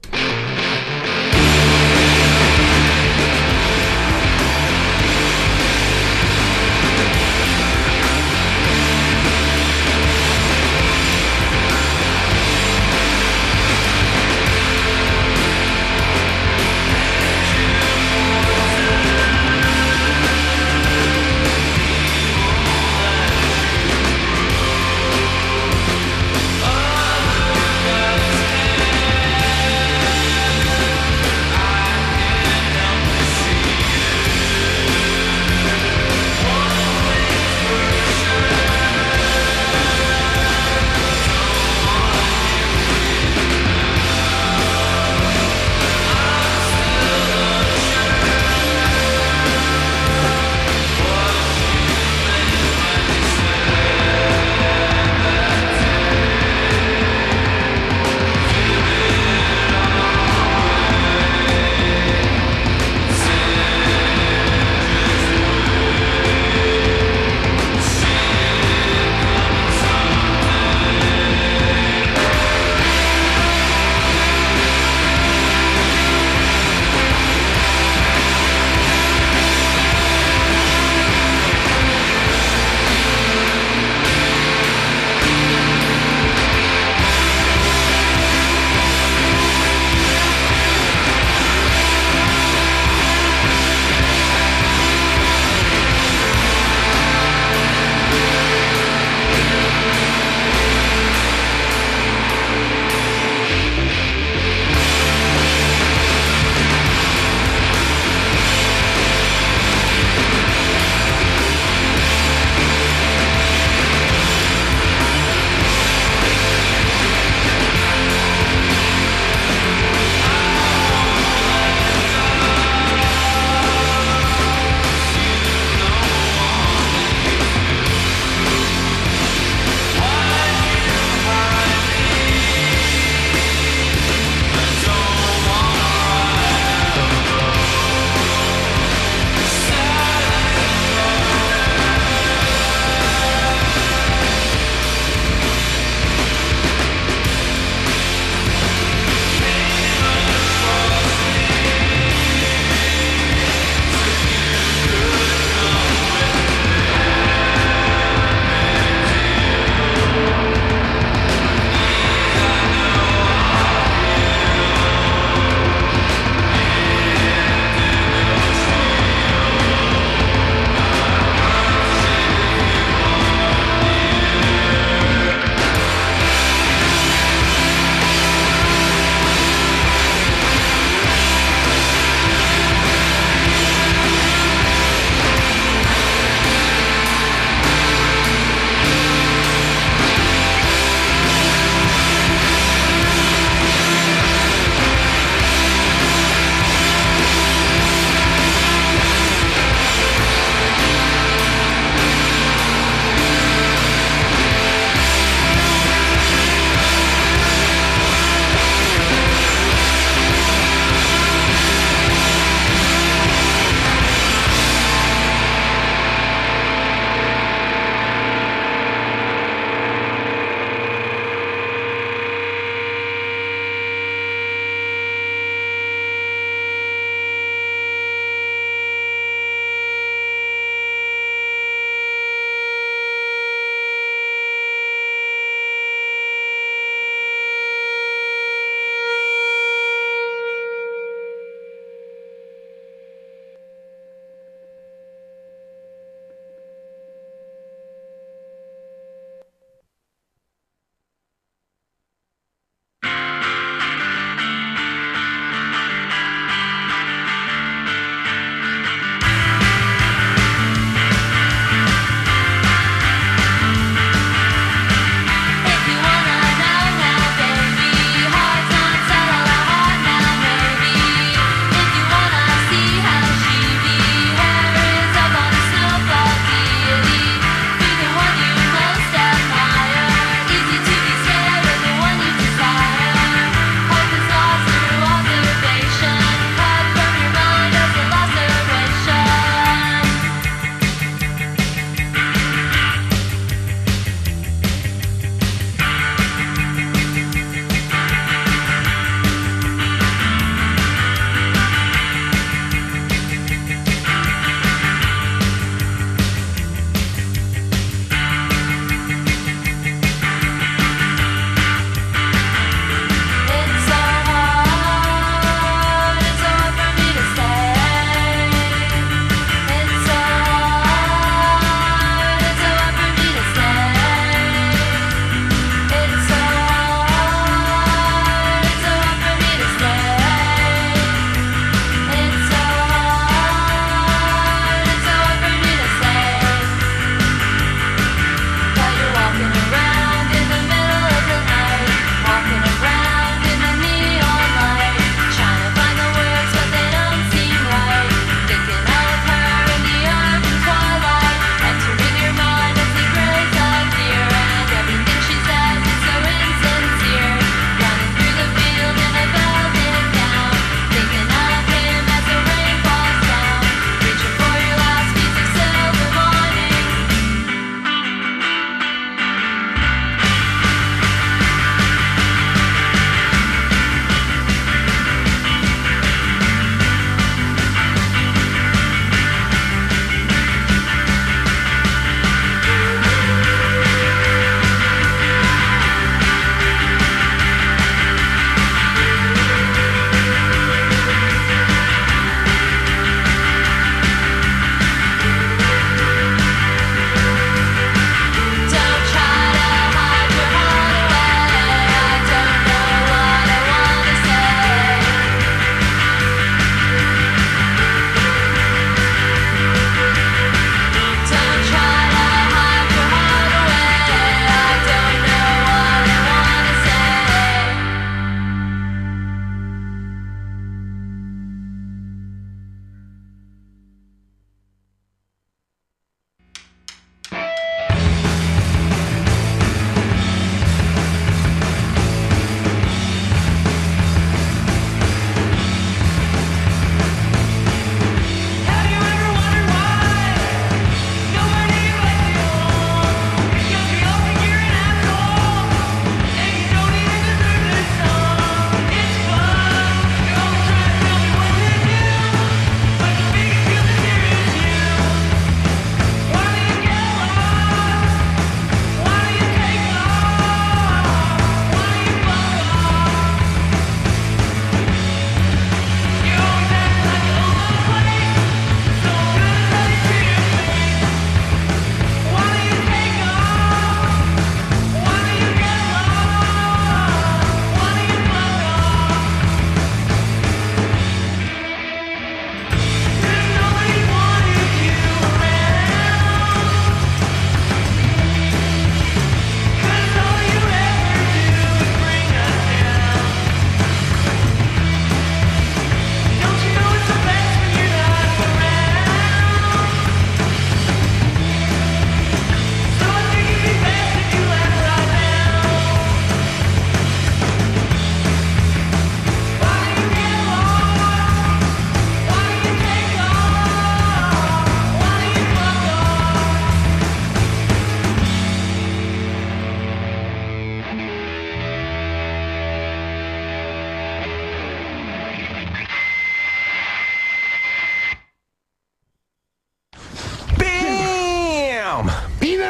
[SPEAKER 4] Oh,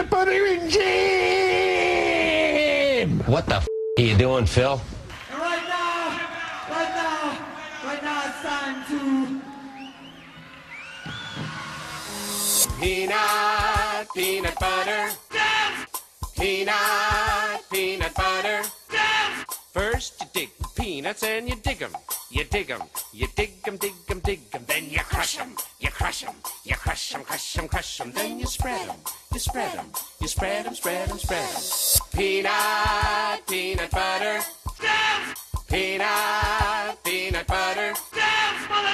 [SPEAKER 4] peanut butter and jam.
[SPEAKER 6] What the f*** are you doing, Phil?
[SPEAKER 7] And right now, right now, right now it's time to
[SPEAKER 4] peanut, peanut butter. Jam. Peanut, peanut butter. Jam. First you dig peanuts and you dig 'em. You dig 'em, you dig 'em, dig 'em, dig 'em. Then you crush 'em, you crush 'em, you crush 'em, crush 'em, crush 'em. Then you spread 'em, you spread 'em, you spread 'em, spread 'em, spread 'em. Peanut, peanut butter. Jam. Peanut, peanut butter. Jam, mother.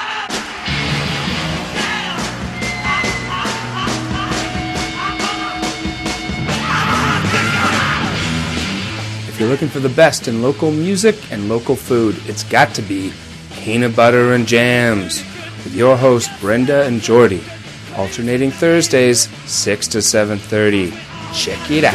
[SPEAKER 10] If you're looking for the best in local music and local food, it's got to be Peanut Butter and Jams with your host Brenda and Jordy, alternating Thursdays six to seven thirty. Check it out.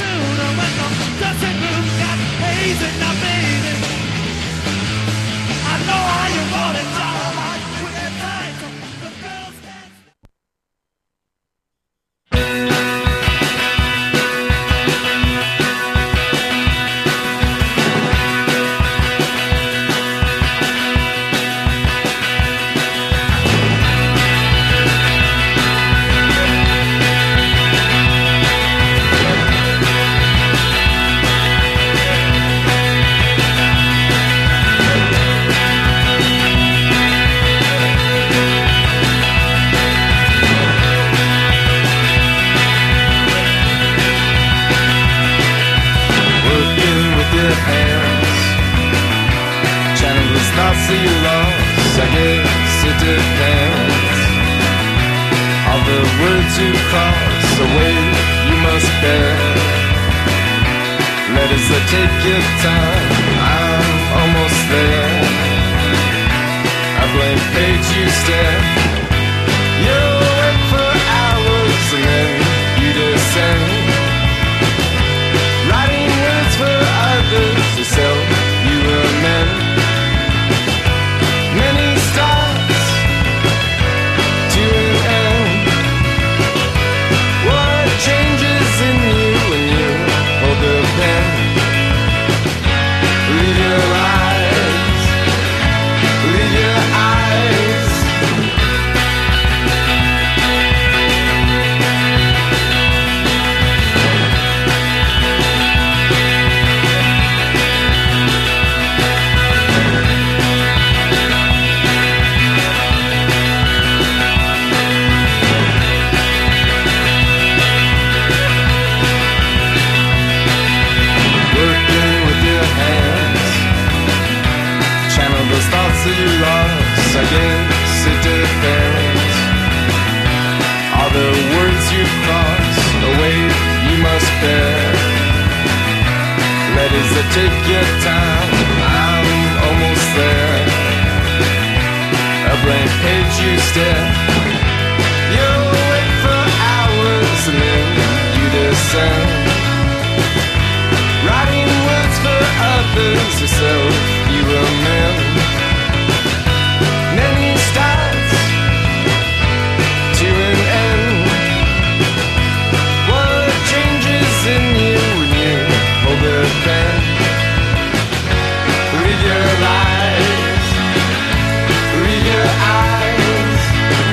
[SPEAKER 4] Read your eyes, read your eyes.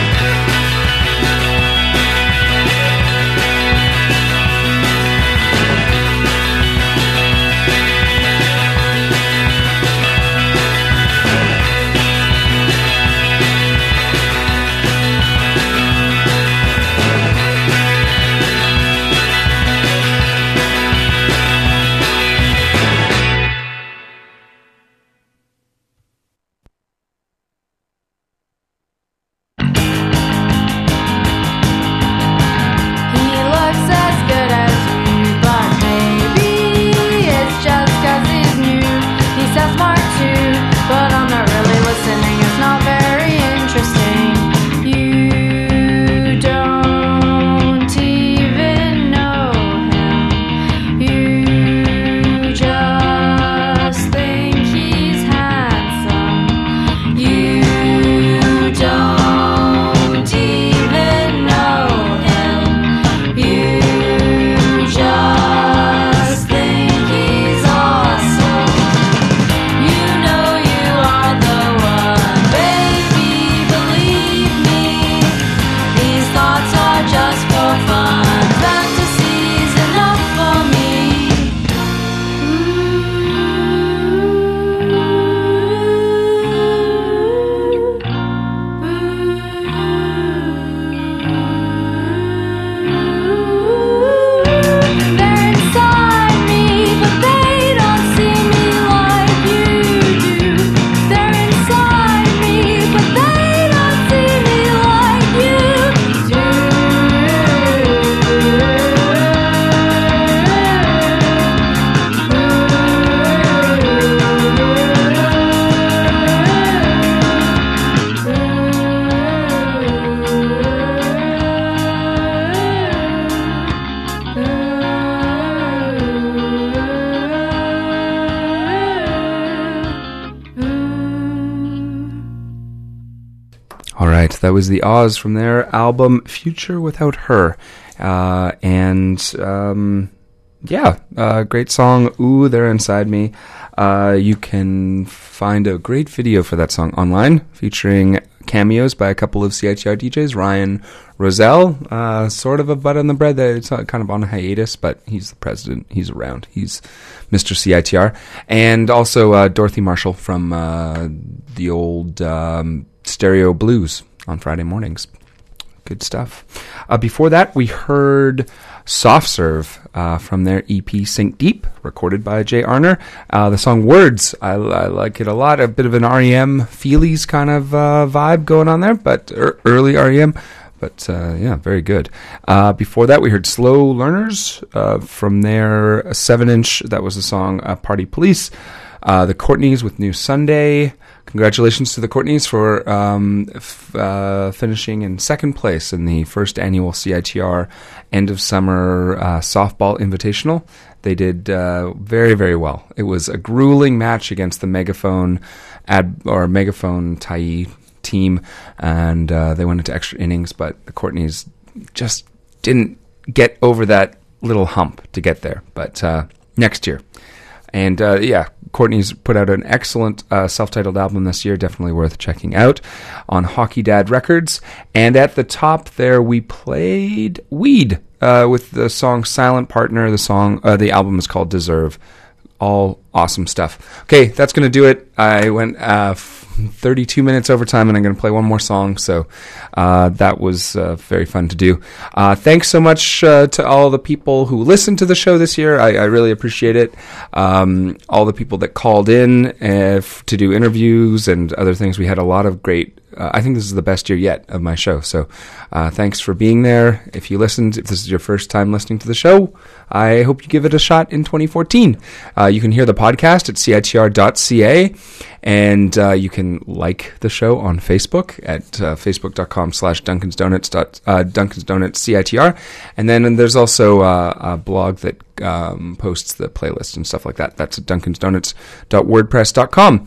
[SPEAKER 10] All right, that was the Oz from their album Future Without Her. Uh, and, um, yeah, uh, great song, Ooh, They're Inside Me. Uh, you can find a great video for that song online, featuring cameos by a couple of C I T R D Js. Ryan Roselle, uh, sort of a butt on the bread. It's kind of on a hiatus, but he's the president. He's around. He's Mister C I T R. And also uh, Dorothy Marshall from uh, the old um, Stereo Blues on Friday mornings. Good stuff. Uh, before that, we heard Soft Serve uh, from their E P Sink Deep, recorded by Jay Arner. Uh, the song Words, I, I like it a lot. A bit of an R E M feelies kind of uh, vibe going on there, but er, early R E M. But uh, yeah, very good. Uh, before that, we heard Slow Learners uh, from their seven inch. That was the song uh, Party Police. Uh, the Courtneys with New Sunday. Congratulations to the Courtneys for um, f- uh, finishing in second place in the first annual C I T R end of summer uh, softball invitational. They did uh, very, very well. It was a grueling match against the Megaphone ad or Megaphone Tai team, and uh, they went into extra innings, but the Courtneys just didn't get over that little hump to get there. But uh, next year. And uh, yeah, Courtney's put out an excellent uh, self-titled album this year, definitely worth checking out, on Hockey Dad Records. And at the top there, we played Weed uh, with the song Silent Partner. The song, uh, the album is called Deserve. All awesome stuff. Okay, that's going to do it. I went uh, thirty-two minutes over time, and I'm going to play one more song, so uh, that was uh, very fun to do. Uh, thanks so much uh, to all the people who listened to the show this year. I, I really appreciate it. Um, all the people that called in uh, f- to do interviews and other things. We had a lot of great Uh, I think this is the best year yet of my show. So uh, thanks for being there. If you listened, if this is your first time listening to the show, I hope you give it a shot in twenty fourteen. Uh, you can hear the podcast at C I T R dot C A, and uh, you can like the show on Facebook at uh, facebook.com slash Duncan's Donuts, dot, uh, Duncan's Donuts C I T R. And then and there's also uh, a blog that um, posts the playlist and stuff like that. That's at duncans donuts dot wordpress dot com.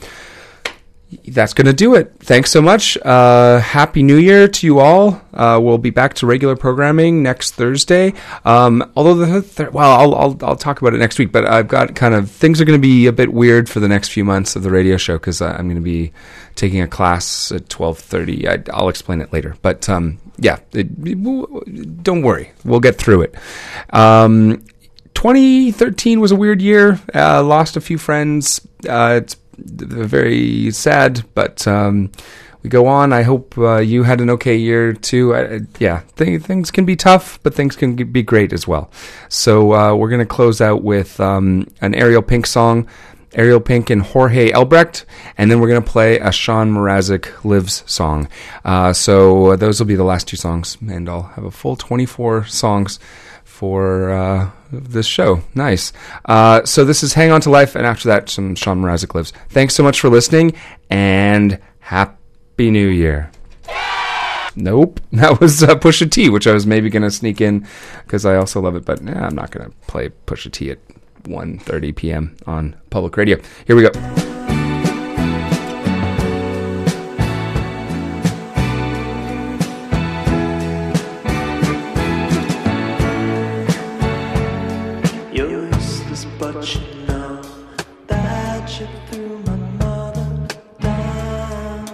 [SPEAKER 10] That's going to do it. Thanks so much. Uh, Happy New Year to you all. Uh, we'll be back to regular programming next Thursday. Um, although, the th- well, I'll, I'll I'll talk about it next week. But I've got kind of things are going to be a bit weird for the next few months of the radio show because I'm going to be taking a class at twelve thirty. I, I'll explain it later. But um, yeah, it, it, don't worry. We'll get through it. Um, twenty thirteen was a weird year. Uh, lost a few friends. Uh, it's very sad, but um, we go on. I hope uh, you had an okay year too. I, yeah, th- things can be tough, but things can be great as well. So uh, we're going to close out with um, an Ariel Pink song, Ariel Pink and Jorge Elbrecht, and then we're going to play a Sean Mrazek Lives song. Uh, so those will be the last two songs, and I'll have a full twenty-four songs for uh, this show. Nice. Uh, so this is Hang On to Life, and after that, some Sean Mrazek Lives. Thanks so much for listening, and Happy New Year. Nope. That was uh, Pusha T, which I was maybe going to sneak in because I also love it, but nah, I'm not going to play Pusha T at one thirty p.m. on public radio. Here we go.
[SPEAKER 1] But you know that you threw my mother down.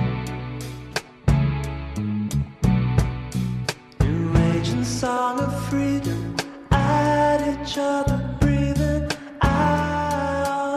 [SPEAKER 1] New raging song of freedom at each other, breathing out.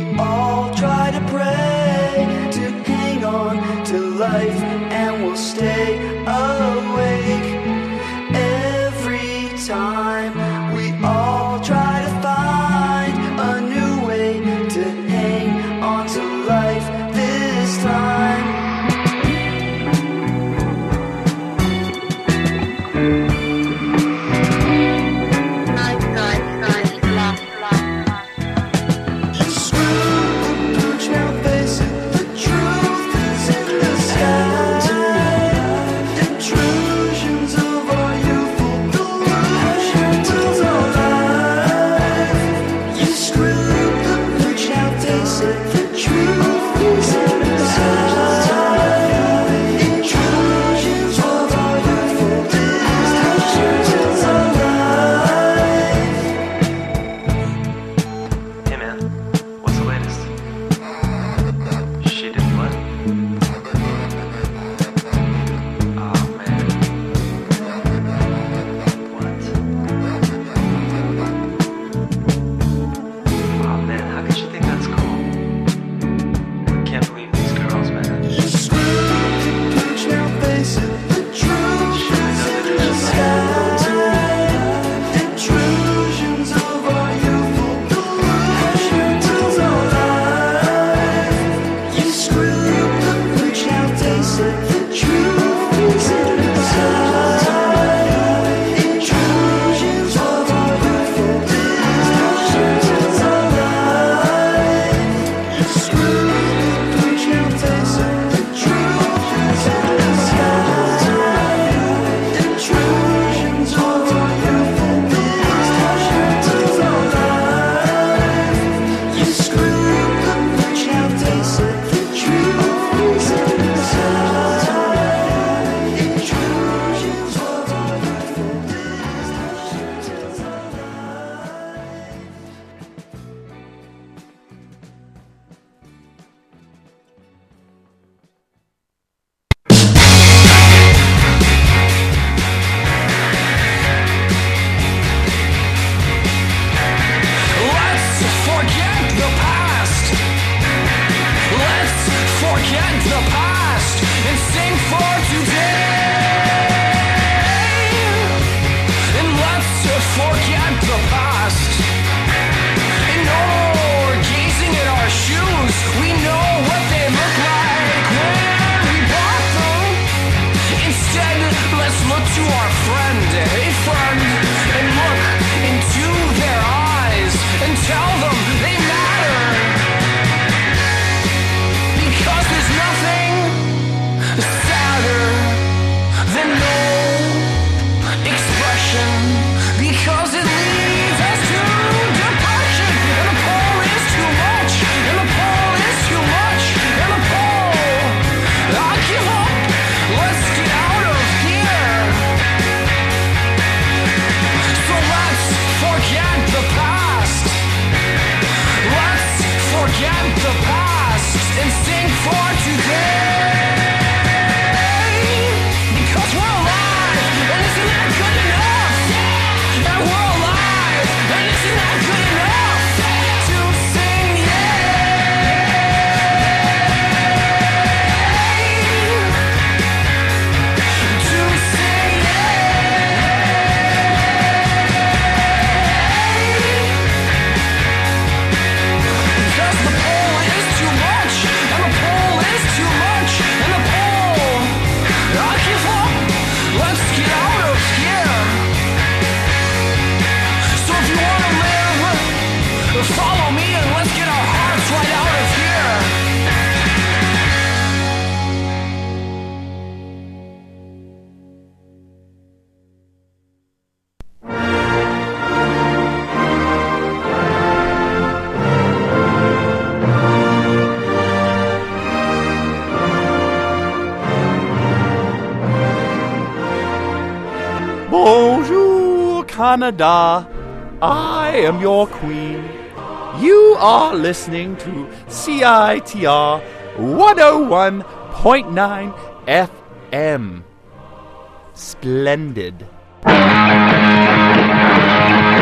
[SPEAKER 1] Stay
[SPEAKER 9] sing for today. And let's forget the past. And no more gazing at our shoes. We know what they look like when we bought them. Instead, let's look to our friend, hey friend, and look into their eyes and tell them they matter. Because there's nothing sadder than no expression. Because it leads us to depression. And the pole is too much. And the pole is too much. And the pole, I give up. Let's get out of here. So let's forget the past. Let's forget the past and sing for today. Because we're alive, and isn't that good enough? And we're alive, and isn't that good enough? To sing, to sing, because the pole is too much, and the pole is too much, and the pole, I give up. Let's get out of here. So if you want to live, follow me and let's get our hearts right out of here.
[SPEAKER 11] Bonjour, Canada. I am your queen. You are listening to C I T R one oh one point nine F M. Splendid.